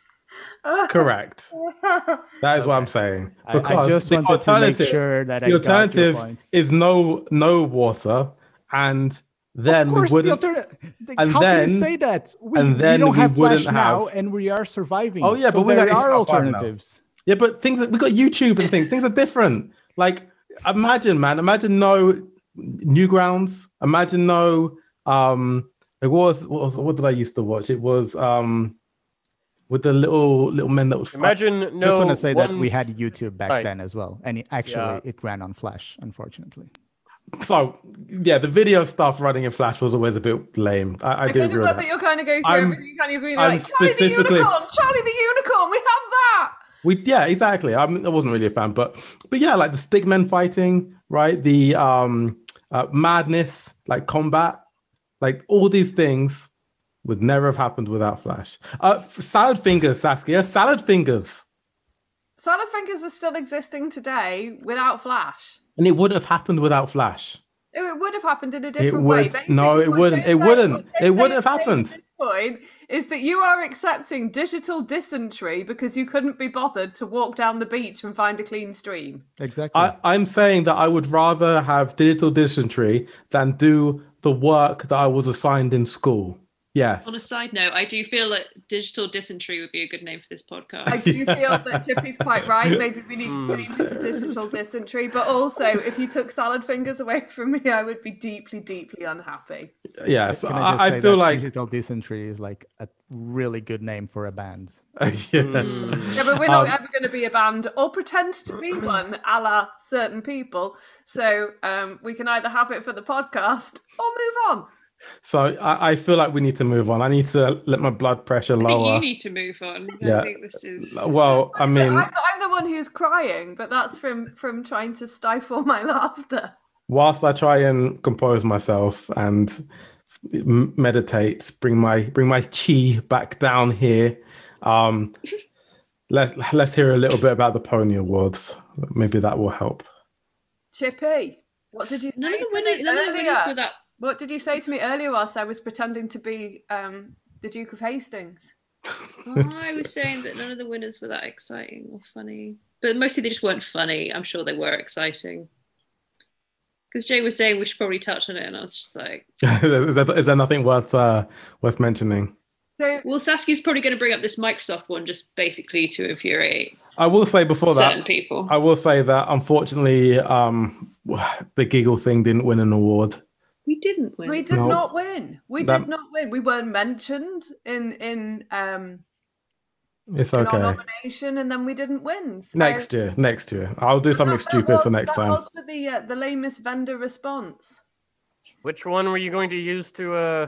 Correct. That is what I'm saying. I- I just the wanted to make alternative- sure that I the got your alternative points. is no no water, and then Of we course, the wouldn't. alternative. and How can you then- say that? We, and we then don't we have Flash wouldn't now, have- and we are surviving. Oh, yeah, So but we there got are H T M L five now. alternatives. Yeah, but things that we got YouTube and things. Things are different. Like imagine, man. Imagine no Newgrounds. Imagine no. Um, it was what was what did I used to watch? It was um, with the little little men that would fight. Imagine no. Just want to say that we one's- had YouTube back Right. then as well, and it actually Yeah. it ran on Flash, unfortunately. So yeah, the video stuff running in Flash was always a bit lame. I, I, I do kind agree of with love that. that you're kind of going through I'm- everything. You kind of agree, I'm like Charlie the specifically- Unicorn, Charlie the Unicorn. We had that. We yeah, exactly. I, mean, I wasn't really a fan, but but yeah, like the stickmen fighting, right? The um uh, madness, like combat, like all these things would never have happened without Flash. Uh, salad fingers, Saskia. Salad fingers, Salad Fingers are still existing today without Flash. and it wouldn't have happened without Flash. It would have happened in a different would- way. no, Basically, it what wouldn't. Jay's It saying- wouldn't. what It Jay's wouldn't have saying happened. At this point is that you are accepting digital dysentery because you couldn't be bothered to walk down the beach and find a clean stream. Exactly. I, I'm saying that I would rather have digital dysentery than do the work that I was assigned in school. Yes. On a side note, I do feel that digital dysentery would be a good name for this podcast. I do feel that Chippy's quite right. Maybe we need to change it to digital dysentery. But also, if you took Salad Fingers away from me, I would be deeply, deeply unhappy. Yes. Can I, just I, say I feel that like Digital Dysentery is like a really good name for a band. yeah. Mm. Yeah, but we're not Um, ever going to be a band or pretend to be one, a la certain people. So um, we can either have it for the podcast or move on. So I, I feel like we need to move on. I need to let my blood pressure I think lower. you need to move on. Yeah. I think this is. Well, I mean, I'm, I'm the one who's crying, but that's from from trying to stifle my laughter. whilst I try and compose myself and m- meditate, bring my bring my chi back down here. Um, let's let's hear a little bit about the Pony Awards. Maybe that will help. Chippy, what did you say None of the to winners, me none of the winners earlier? were that. What did you say to me earlier whilst I was pretending to be um, the Duke of Hastings? I was saying that none of the winners were that exciting or funny, but mostly they just weren't funny. I'm sure they were exciting. Because Jay was saying we should probably touch on it, and I was just like, is, there, is there nothing worth uh, worth mentioning? So well, Saskia's probably going to bring up this Microsoft one just basically to infuriate I will say before certain that, people. I will say that unfortunately, um, the giggle thing didn't win an award. We didn't win. we did No. not win. We That- did not win. We weren't mentioned in in um, It's in our okay. nomination, and then we didn't win. So Next year, next year, I'll do something that- that stupid for was- next that time. was for the uh, the lamest vendor response. Which one were you going to use to uh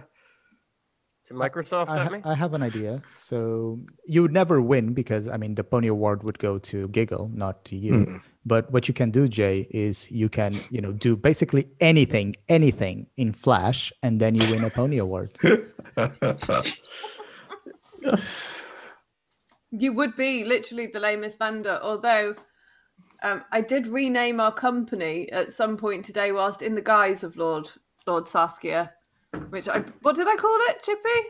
to Microsoft? I, at ha- me? I have an idea. So you would never win because I mean the Pony Award would go to Giggle, not to you. Hmm. But what you can do, Jay, is you can you know do basically anything, anything in Flash, and then you win a Pony Award. You would be literally the lamest vendor, although um, I did rename our company at some point today whilst in the guise of Lord Lord Saskia, which I what did I call it, Chippy?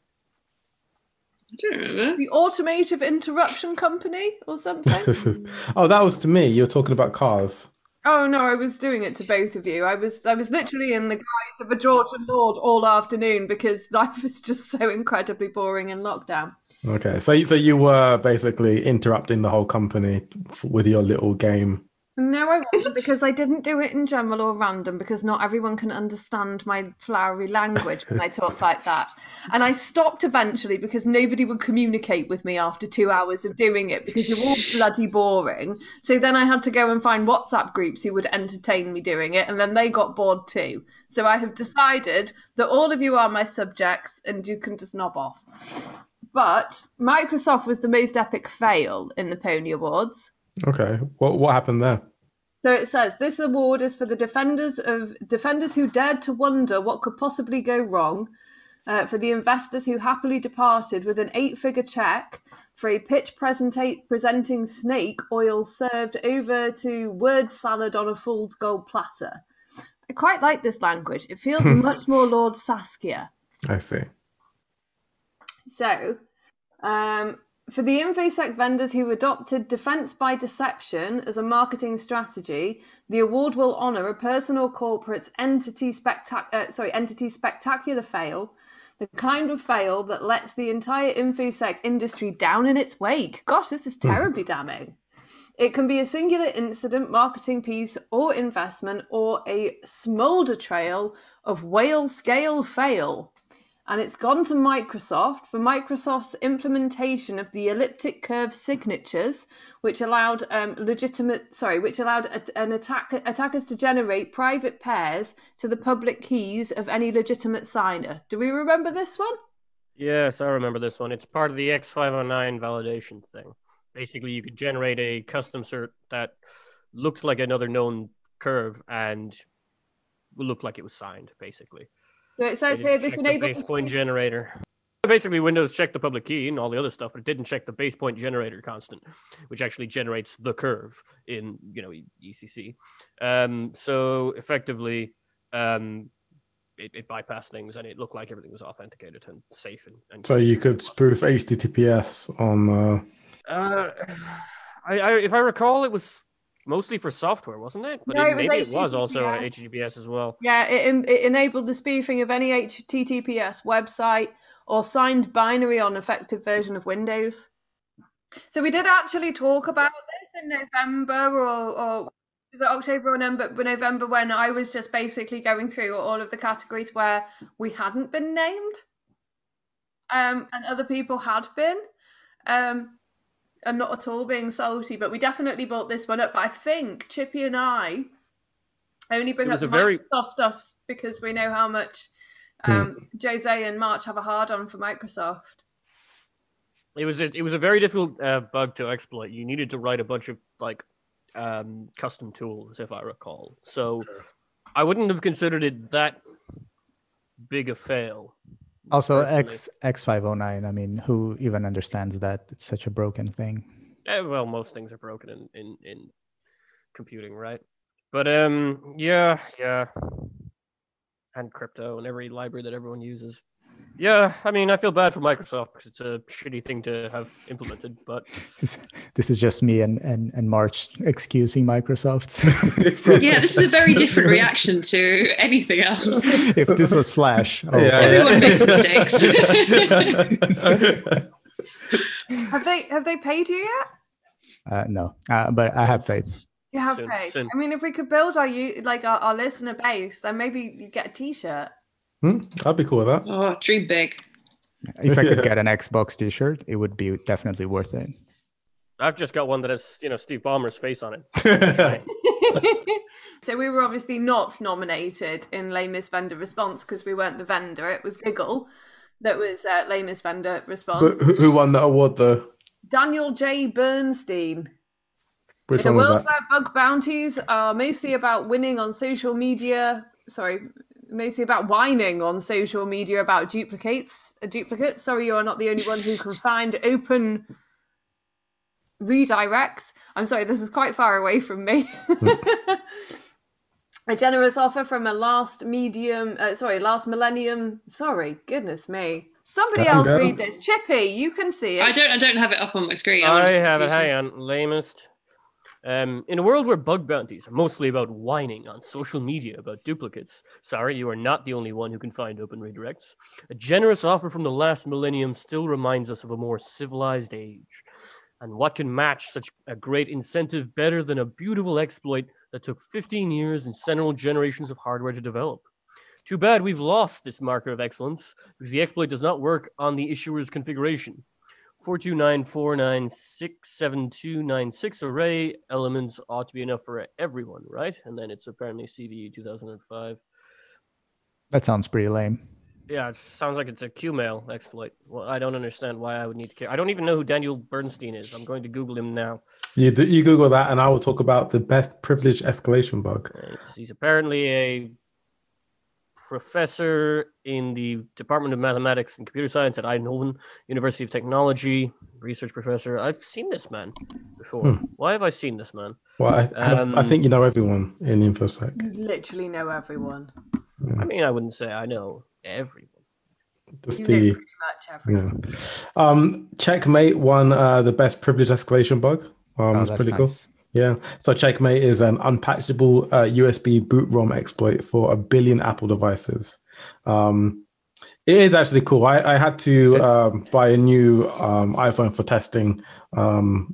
I don't remember. The Automotive Interruption Company or something? Oh, that was to me. You're talking about cars. Oh no, I was doing it to both of you. I was I was literally in the guise of a Georgian lord all afternoon because life is just so incredibly boring in lockdown. Okay, so so you were basically interrupting the whole company f- with your little game. No, I wasn't because I didn't do it in general or random because not everyone can understand my flowery language when I talk like that. And I stopped eventually because nobody would communicate with me after two hours of doing it because you're all bloody boring. So then I had to go and find WhatsApp groups who would entertain me doing it, and then they got bored too. So I have decided that all of you are my subjects and you can just knob off. But Microsoft was the most epic fail in the Pony Awards. Okay, what what happened there? So it says this award is for the defenders of defenders who dared to wonder what could possibly go wrong, uh, for the investors who happily departed with an eight-figure check for a pitch presentate, presenting snake oil served over to word salad on a fool's gold platter. I quite like this language. It feels much more Lord Saskia. I see. So, um, for the InfoSec vendors who adopted defense by deception as a marketing strategy, the award will honour a person or corporate's entity spectac- uh, sorry, entity spectacular fail, the kind of fail that lets the entire InfoSec industry down in its wake. Gosh, this is terribly damning. It can be a singular incident, marketing piece, or investment, or a smolder trail of whale-scale fail. And it's gone to Microsoft for Microsoft's implementation of the elliptic curve signatures, which allowed um, legitimate, sorry, which allowed a, an attack, attackers to generate private pairs to the public keys of any legitimate signer. Do we remember this one? Yes, I remember this one. It's part of the X five oh nine validation thing. Basically, you could generate a custom cert that looked like another known curve and looked like it was signed, basically. So it says here this enables the base point generator. Basically, Windows checked the public key and all the other stuff, but it didn't check the base point generator constant, which actually generates the curve in you know E C C. Um, so effectively, um, it, it bypassed things and it looked like everything was authenticated and safe. And, and so you could spoof H T T P S on. Uh... Uh, I, I if I recall, it was mostly for software, wasn't it? But no, it, it was maybe H T T P S. It was also H T T P S as well. Yeah, it, it enabled the spoofing of any H T T P S website or signed binary on effective version of Windows. So we did actually talk about this in November or, or was it October or November when I was just basically going through all of the categories where we hadn't been named um, and other people had been. Um, and not at all being salty, but we definitely brought this one up. But I think Chippy and I only bring up the very... Microsoft stuff because we know how much um, mm. Jose and March have a hard-on for Microsoft. It was a, it was a very difficult uh, bug to exploit. You needed to write a bunch of like um, custom tools, if I recall. So sure. I wouldn't have considered it that big a fail. Also, X X five oh nine. I mean, who even understands that? It's such a broken thing. Yeah, well, most things are broken in, in, in computing, right? But um, yeah, yeah, and crypto and every library that everyone uses. Yeah, I mean, I feel bad for Microsoft because it's a shitty thing to have implemented. But this is just me and and, and March excusing Microsoft. Yeah, this is a very different reaction to anything else. If this was Flash, oh, yeah, everyone yeah. makes mistakes. have they have they paid you yet? Uh, no, uh, but I have faith. You have Soon, paid. soon. I mean, if we could build our like our, our listener base, then maybe you get a T-shirt. Hmm, I'd be cool with that. Oh, dream big. If I could get an Xbox T-shirt, it would be definitely worth it. I've just got one that has, you know, Steve Ballmer's face on it. So we were obviously not nominated in lamest vendor response because we weren't the vendor. It was Giggle that was uh, lamest vendor response. But who, who won that award, though? Daniel J. Bernstein. Which in a one was world that? where bug bounties are mostly about winning on social media. Sorry. Mostly about whining on social media about duplicates. A duplicate. Sorry, you are not the only one who can find open redirects. I'm sorry, this is quite far away from me. A generous offer from a last medium. Uh, sorry, last millennium. Sorry, goodness me. Somebody Calm else down. read this. Chippy, you can see it. I don't. I don't have it up on my screen. I wanted to have it. use Hang on. Lamest. Um, in a world where bug bounties are mostly about whining on social media about duplicates, sorry, you are not the only one who can find open redirects. A generous offer from the last millennium still reminds us of a more civilized age. And what can match such a great incentive better than a beautiful exploit that took fifteen years and several generations of hardware to develop? Too bad we've lost this marker of excellence because the exploit does not work on the issuer's configuration. four two nine four nine six seven two nine six array elements ought to be enough for everyone, right? And then it's apparently C V E two thousand five. That sounds pretty lame. Yeah, it sounds like it's a Q-mail exploit. Well, I don't understand why I would need to care. I don't even know who Daniel Bernstein is. I'm going to Google him now. You do, you Google that, and I will talk about the best privilege escalation bug. He's apparently a professor in the Department of Mathematics and Computer Science at Eindhoven University of Technology, research professor. I've seen this man before. Hmm. Why have I seen this man? Well, I, Um, I think you know everyone in InfoSec. You literally know everyone. I mean, I wouldn't say I know everyone. Just You the, know pretty much everyone. yeah. Um, Checkmate won uh, the best privilege escalation bug. Um, Oh, it's that's pretty nice. cool. Yeah. So Checkmate is an unpatchable uh, U S B boot ROM exploit for a billion Apple devices. Um, It is actually cool. I, I had to Yes. um, buy a new um, iPhone for testing um,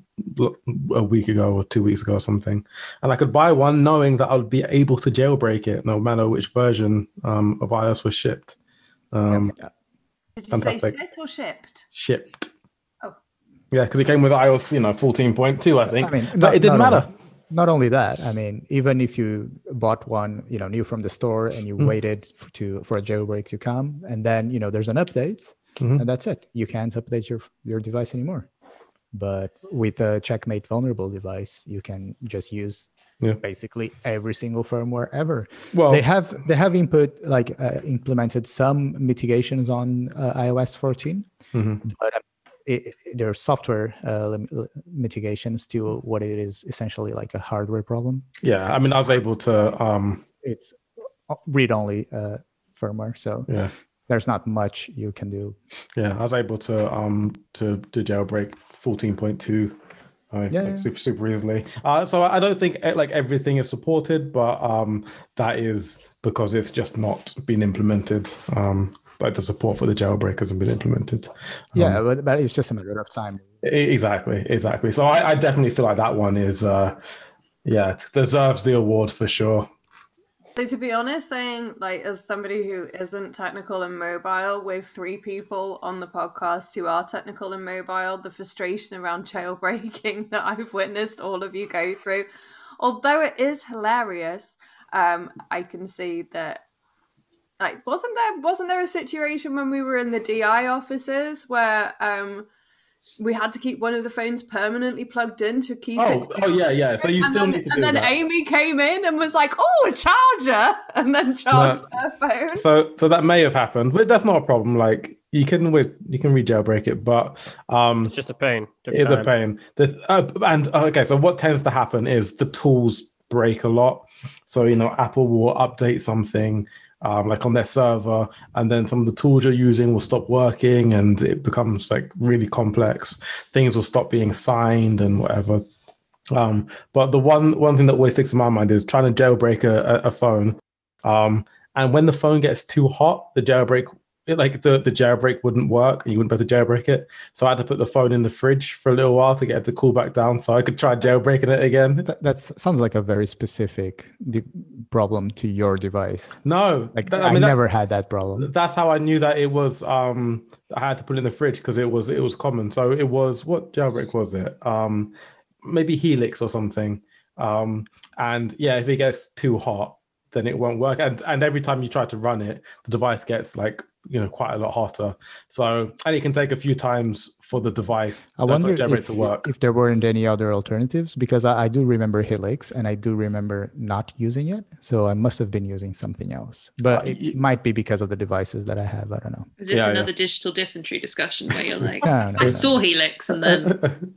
a week ago or two weeks ago or something. And I could buy one knowing that I would be able to jailbreak it no matter which version um, of iOS was shipped. Um, Yeah. Did you Fantastic. say shit or shipped? Shipped. Oh. Yeah, because it came with iOS, you know, fourteen point two, I think. I mean, but not- it didn't not matter. only- Not only that, I mean, even if you bought one, you know, new from the store and you Mm. waited for, to for a jailbreak to come, and then you know there's an update, Mhm. and that's it. You can't update your your device anymore. But with a Checkmate vulnerable device, you can just use Yeah. basically every single firmware ever. Well, they have they have input like uh, implemented some mitigations on uh, iOS fourteen, mhm. but uh, it, their software uh, lim- li- mitigations to what it is essentially like a hardware problem. yeah, I mean, I was able to, um, It's read-only uh, firmware, so yeah, there's not much you can do. yeah, I was able to um to to jailbreak fourteen point two. Uh, Yeah, like yeah. super super easily. Uh, so I don't think eh, like everything is supported, but um, that is because it's just not been implemented. Um, like the support for the jailbreak hasn't been implemented. Yeah, Um, but, but it's just a matter of time. e- exactly, exactly. So I, I definitely feel like that one is, uh, yeah, deserves the award for sure. So to be honest, saying like as somebody who isn't technical and mobile, with three people on the podcast who are technical and mobile, the frustration around jailbreaking that I've witnessed all of you go through, although it is hilarious, um, I can see that. Like, wasn't there wasn't there a situation when we were in the D I offices where um, we had to keep one of the phones permanently plugged in to keep Oh, it? oh yeah, yeah. So you and still then, need to and do then that. Amy came in and was like, "Oh, a charger," and then charged her phone. So, so that may have happened, but that's not a problem. Like you can always you can re-jailbreak it, but um, It's just a pain. Took it is a time. pain. The, uh, and uh, okay, so what tends to happen is the tools break a lot. So you know, Apple will update something. Um, like on their server, and then some of the tools you're using will stop working, and it becomes like really complex. Things will stop being signed and whatever. Um, but the one one thing that always sticks in my mind is trying to jailbreak a, a, a phone. Um, and when the phone gets too hot, the jailbreak it, like the, the jailbreak wouldn't work, and you wouldn't be able to jailbreak it. So I had to put the phone in the fridge for a little while to get it to cool back down, so I could try jailbreaking it again. That that's, sounds like a very specific de- problem to your device. No, Like that- I, mean, that- never had that problem. That's how I knew that it was. Um, I had to put it in the fridge because it was it was common. So it was what jailbreak was it? Um, maybe Helix or something. Um, and yeah, if it gets too hot, then it won't work. And and every time you try to run it, the device gets like you know quite a lot hotter. So and it can take a few times for the device I uh, wonder for jailbreak if, to work. if there weren't any other alternatives, because I, I do remember Helix and I do remember not using it. So I must have been using something else. But Uh, it y- might be because of the devices that I have. I don't know. Is this Yeah, yeah. another digital dysentery discussion where you're like, No, no, I no. saw Helix and then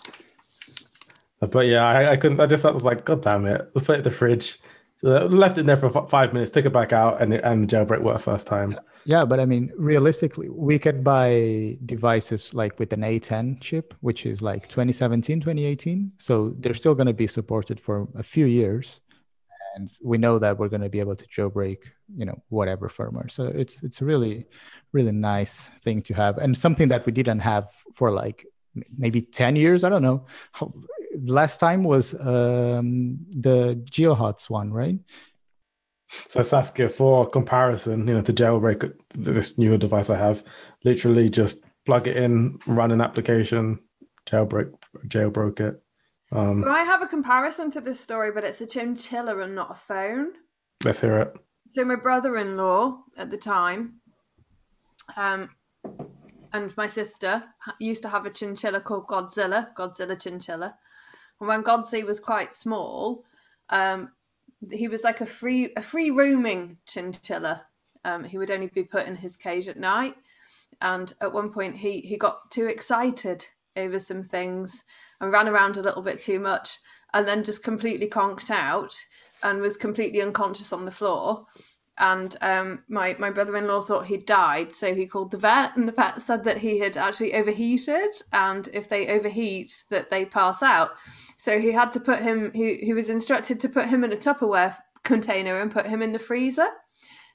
But yeah, I, I couldn't. I just thought it was like, God damn it! Let's put it in the fridge. Uh, left it there for f- five minutes, took it back out, and it, and the jailbreak worked first time. Yeah, but I mean, realistically, we can buy devices like with an A ten chip, which is like twenty seventeen, twenty eighteen. So they're still going to be supported for a few years. And we know that we're going to be able to jailbreak, you know, whatever firmware. So it's it's a really, really nice thing to have, and something that we didn't have for like m- maybe ten years. I don't know. How, last time was um, the GeoHots one, right? So Saskia, for comparison, you know, to jailbreak this newer device I have, literally just plug it in, run an application, jailbreak, jailbroke it. Um, So I have a comparison to this story, but it's a chinchilla and not a phone. let's hear it. So my brother-in-law at the time, um, and my sister ha- used to have a chinchilla called Godzilla, Godzilla chinchilla. And when Godsey was quite small, um, he was like a free a free roaming chinchilla. Um, he would only be put in his cage at night. And at one point, he he got too excited over some things and ran around a little bit too much, and then just completely conked out and was completely unconscious on the floor. And um, my, my brother-in-law thought he'd died, so he called the vet, and the vet said that he had actually overheated, and if they overheat, that they pass out. So he had to put him, he, he was instructed to put him in a Tupperware container and put him in the freezer.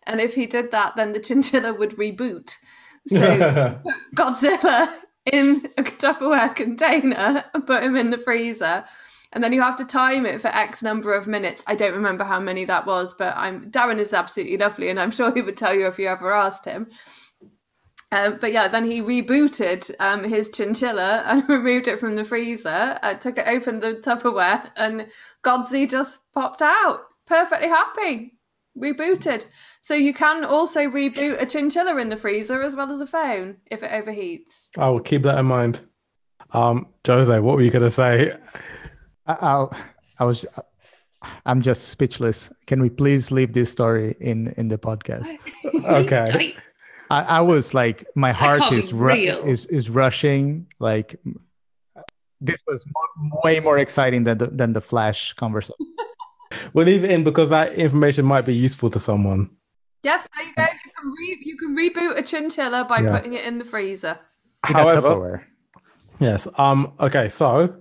And if he did that, then the chinchilla would reboot. So put Godzilla in a Tupperware container and put him in the freezer. And then you have to time it for X number of minutes. I don't remember how many that was, but I'm Darren is absolutely lovely, and I'm sure he would tell you if you ever asked him. Um, but yeah, then he rebooted um, his chinchilla and removed it from the freezer, uh, took it, opened the Tupperware, and Godsey just popped out, perfectly happy, rebooted. So you can also reboot a chinchilla in the freezer as well as a phone if it overheats. I will keep that in mind. Um, Jose, what were you going to say? I, I'll, I was, I'm just speechless. Can we please leave this story in in the podcast? Okay. I, I was like, my heart can't is be ru- real. is is rushing. Like, this was more, way more exciting than the, than the Flash conversation. We'll leave it in because that information might be useful to someone. Yes, there you go. You can, re- you can reboot a chinchilla by Yeah. putting it in the freezer. In a However, Tupperware. yes. Um. Okay. So.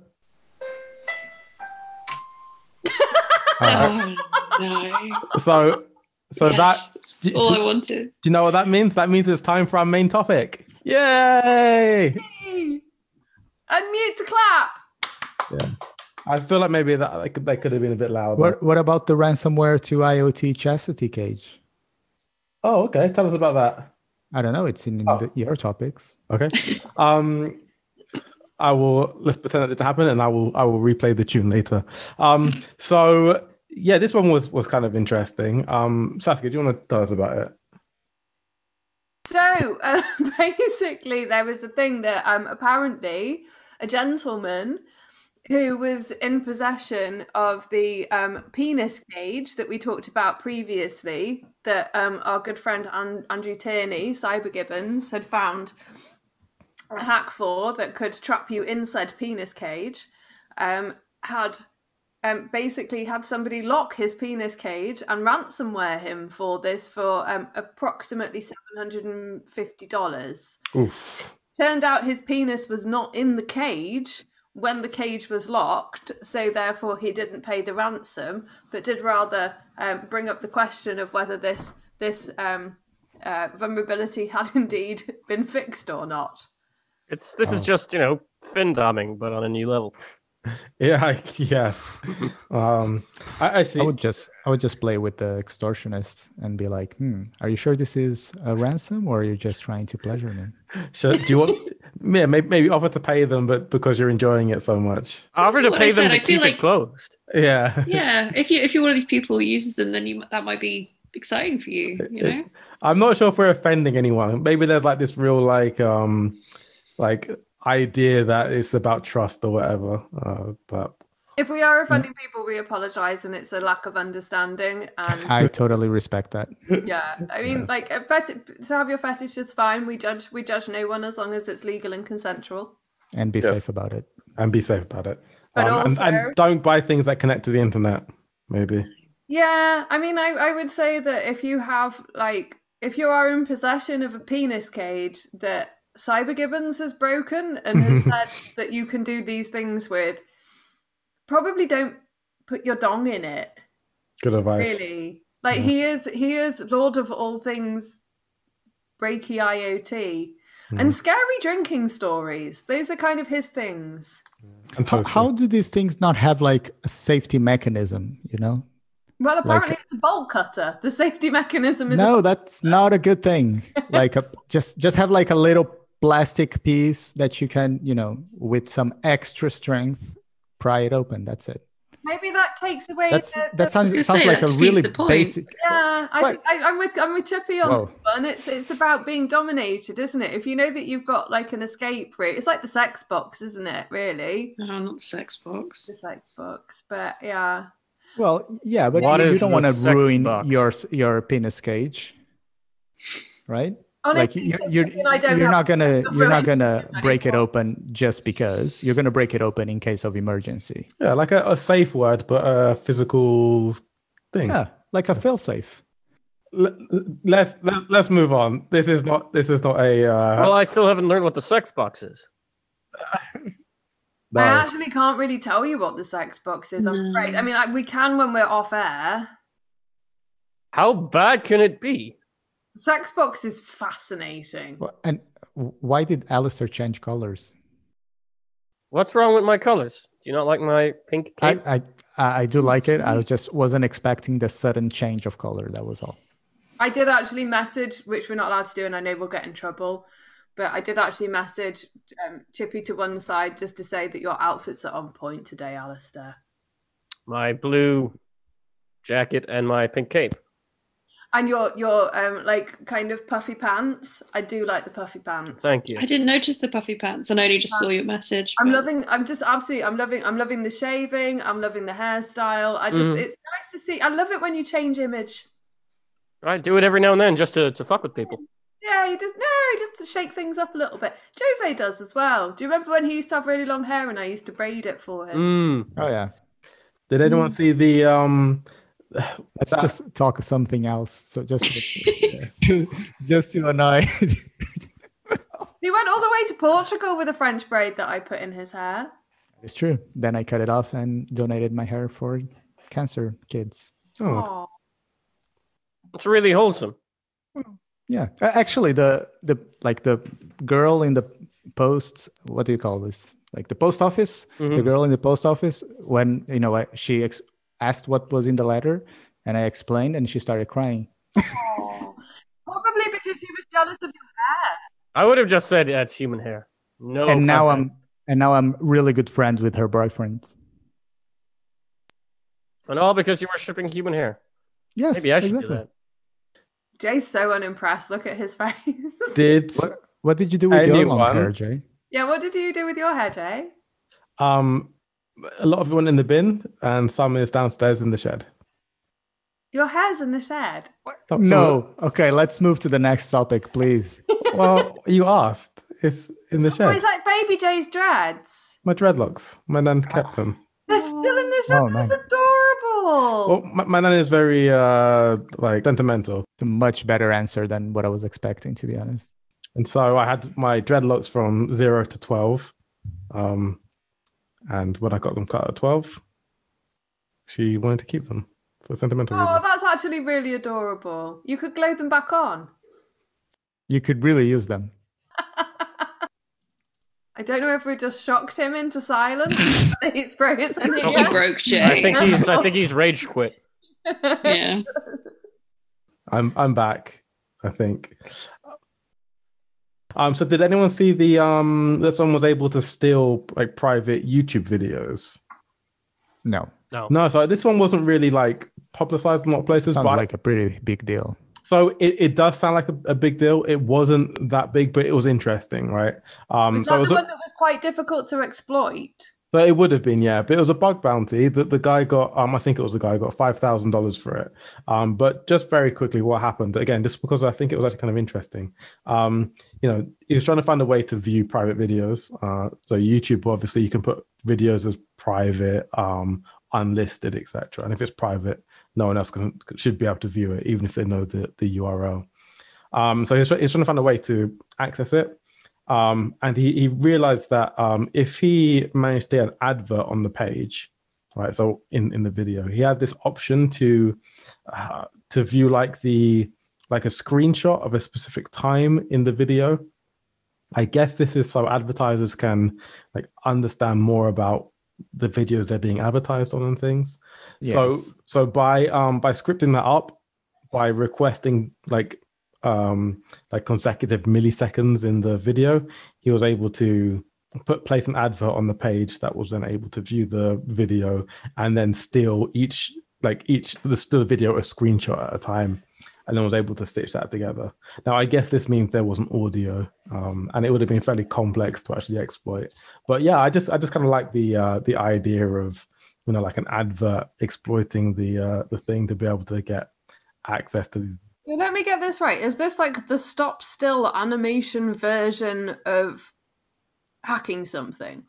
Uh, Oh no! so. So Yes, that. that's do, all I do wanted. you know what that means? That means it's time for our main topic. Yay! Hey, unmute to clap. I feel like maybe that like, that could have been a bit louder. What what about the ransomware to IoT chastity cage? Oh, okay. Tell us about that. I don't know. It's in Oh. the, your topics. Okay. Um, I will let's pretend that didn't happen, and I will I will replay the tune later. Um, so yeah, this one was was kind of interesting. Um, Saskia, do you want to tell us about it? So uh, basically, there was a thing that um, apparently a gentleman who was in possession of the um, penis cage that we talked about previously, that um, our good friend An- Andrew Tierney, Cyber Gibbons, had found a hack for that could trap you in said penis cage, um, had um, basically had somebody lock his penis cage and ransomware him for this for um, approximately seven hundred fifty dollars. Oof. Turned out his penis was not in the cage when the cage was locked, so therefore he didn't pay the ransom, but did rather um, bring up the question of whether this this um, uh, vulnerability had indeed been fixed or not. It's this is just you know fin doming, but on a new level. Yeah. I, yes. Um, I, I see. I would just I would just play with the extortionist and be like, hmm, are you sure this is a ransom or are you just trying to pleasure me? Should, do you want? Yeah, maybe, maybe offer to pay them, but because you're enjoying it so much. So Offer this is to what pay I them said, to I feel keep like- it closed. Yeah. Yeah, if you if you're one of these people who uses them, then you that might be exciting for you. You know. I'm not sure if we're offending anyone. Maybe there's like this real like um like idea that it's about trust or whatever. Uh, but If we are offending people, we apologise, and it's a lack of understanding. And I totally respect that. yeah, I mean, like a fet- to have your fetish is fine. We judge we judge no one as long as it's legal and consensual. And be Yes. safe about it. and be safe about it. But Um, and- also- and, don't buy things that connect to the internet. Maybe. Yeah, I mean, I, I would say that if you have, like, if you are in possession of a penis cage that Cyber Gibbons has broken and has said that you can do these things with, probably don't put your dong in it, Good advice. really. Like, Yeah. he is he is Lord of all things breaky IoT. Mm. And scary drinking stories. Those are kind of his things. And How, totally. how do these things not have like a safety mechanism, you know? Well, apparently Like- it's a bolt cutter. The safety mechanism is No, a that's not a good thing. Like a, just just have like a little plastic piece that you can, you know, with some extra strength, pry it open. That's it. maybe that takes away That's the, the that sounds gonna it sounds say, like that a defeats really the point. basic. Yeah, I, What? I, I'm with I'm with Chippy on Whoa. this one. It's it's about being dominated, isn't it? If you know that you've got like an escape route, it's like the sex box, isn't it? Really, No, not the sex box. the sex box. But yeah, Well, yeah, but What you, you is don't the want to sex ruin box? your your penis cage, right? honestly, Like you, Chippy you're, and I don't you're have not gonna a you're not gonna relationship break it anymore. open just because. You're gonna break it open in case of emergency. Yeah, like a, a safe word, but a physical thing. Yeah, like a failsafe. L- let's let, let's move on. This is not this is not a uh, Well, I still haven't learned what the sex box is. no. I actually can't really tell you what the sex box is. I'm afraid. I mean, I, we can when we're off air. How bad can it be? Sexbox is fascinating. Well, And w- why did Alistair change colors? What's wrong with my colors? Do you not like my pink I, cape? I I I do like it. I sweet. just wasn't expecting the sudden change of color. That was all. I did actually message, which we're not allowed to do, and I know we'll get in trouble. But I did actually message um, Chippy to one side just to say that your outfits are on point today, Alistair. My blue jacket and my pink cape. And your your um like kind of puffy pants. I do like the puffy pants. Thank you. I didn't notice the puffy pants, and I only just saw your message. I'm but- loving. I'm just absolutely. I'm loving. I'm loving the shaving. I'm loving the hairstyle. I just. Mhm. It's nice to see. I love it when you change image. I do it every now and then just to, to fuck with people. Yeah, he just no, just to shake things up a little bit. Jose does as well. Do you remember when he used to have really long hair and I used to braid it for him? Mm. Oh yeah. Did anyone see the um? Let's that- just talk of something else. So just to, just to annoy. He went all the way to Portugal with a French braid that I put in his hair. It's true. Then I cut it off and donated my hair for cancer kids. Oh, Aw. It's really wholesome. Yeah, A- actually, the the like the girl in the post. What do you call this? Like the post office. The Mhm. girl in the post office. When you know I- she ex- asked what was in the letter, and I explained, and she started crying. Aw. Probably because she was jealous of your hair. I would have just said that's human hair. No. and now contact. I'm and now I'm really good friends with her boyfriend. And all because you were shipping human hair. Yes, Maybe I should exactly. do that. Jay's so unimpressed. Look at his face. did What What did you do with your long Anyone? hair, Jay? Yeah, what did you do with your hair, Jay? um a lot of it went in the bin, and some is downstairs in the shed. Your hair's in the shed. So- No. Okay, let's move to the next topic, please. Well, you asked. It's in the Oh, shed. it's like baby Jay's dreads. My dreadlocks. My nan kept them. They're still in the shed. Oh, That's man. adorable. Well, my, my nan is very uh like sentimental, It's a much better answer than what I was expecting, to be honest. and so I had my dreadlocks from zero to twelve. Um, and when I got them cut at twelve, she wanted to keep them for sentimental Oh, reasons. that's actually really adorable. You could glue them back on. You could really use them. I don't know if we just shocked him into silence. It's frozen He here. broke Jay. I think he's I think he's rage quit. Yeah. I'm I'm back. I think. Um. So, did anyone see the um that someone was able to steal like private YouTube videos? No, No. No. So this one wasn't really like publicized in a lot of places. sounds but like a pretty big deal. So it, it does sound like a, a big deal. It wasn't that big, but it was interesting, right? Um, Was so that it was the a- one that was quite difficult to exploit? So it would have been, yeah, but it was a bug bounty that the guy got. Um, I think it was the guy who got five thousand dollars for it. Um, but just very quickly, what happened again? Just because I think it was actually kind of interesting. Um, you know, he was trying to find a way to view private videos. Uh, so YouTube, obviously, you can put videos as private, um, unlisted, et cetera. And if it's private, no one else can, should be able to view it, even if they know the the U R L. Um, so he's, he's trying to find a way to access it. Um, and he, he realized that um, if he managed to get an advert on the page, right? So in, in the video, he had this option to uh, to view like the like a screenshot of a specific time in the video. I guess this is so advertisers can like understand more about the videos they're being advertised on and things. So Yes. so by um by scripting that up, by requesting like um like consecutive milliseconds in the video, he was able to put place an advert on the page that was then able to view the video and then steal each like each the still video a screenshot at a time, and then was able to stitch that together. Now I guess this means there wasn't audio, um and it would have been fairly complex to actually exploit. But yeah, I just I just kind of like the uh the idea of, you know, like an advert exploiting the uh the thing to be able to get access to these. So let me get this right. Is this like the stop still animation version of hacking something?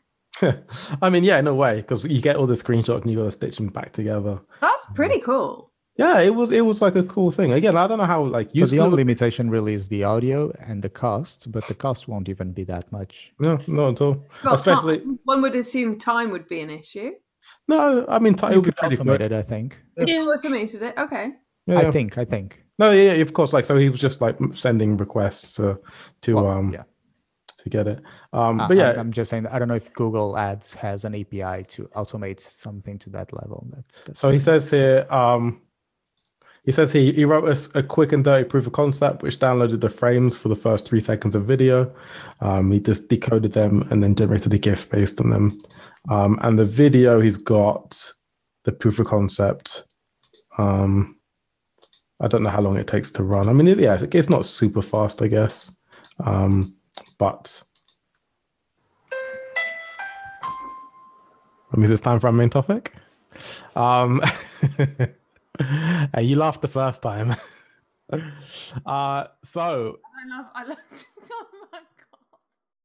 I mean, yeah, in a way, because you get all the screenshots and you got to stitch them back together. That's pretty cool. Yeah, it was it was like a cool thing. Again, I don't know how like So useful. the only limitation really is the audio and the cost, but the cost won't even be that much. No, not at all. Well, Especially time, one would assume time would be an issue. no, I mean, t- it You would be could pretty automate quick. it, I think. Yeah. Automated it. Okay. Yeah. I think. I think. No, yeah, of course. Like, so he was just like sending requests to to Well, um yeah. to get it. Um, Uh, but yeah, I'm, I'm just saying that I don't know if Google Ads has an A P I to automate something to that level. That's, that's so he says here, um, he says he he wrote a, a quick and dirty proof of concept which downloaded the frames for the first three seconds of video. Um, he just decoded them and then generated a GIF based on them. Um, and the video, he's got the proof of concept. Um, I don't know how long it takes to run. I mean, it, yeah, it's not super fast, I guess. Um, but that means it's time for our main topic. Um, and you laughed the first time. uh, so I love, I love TikTok.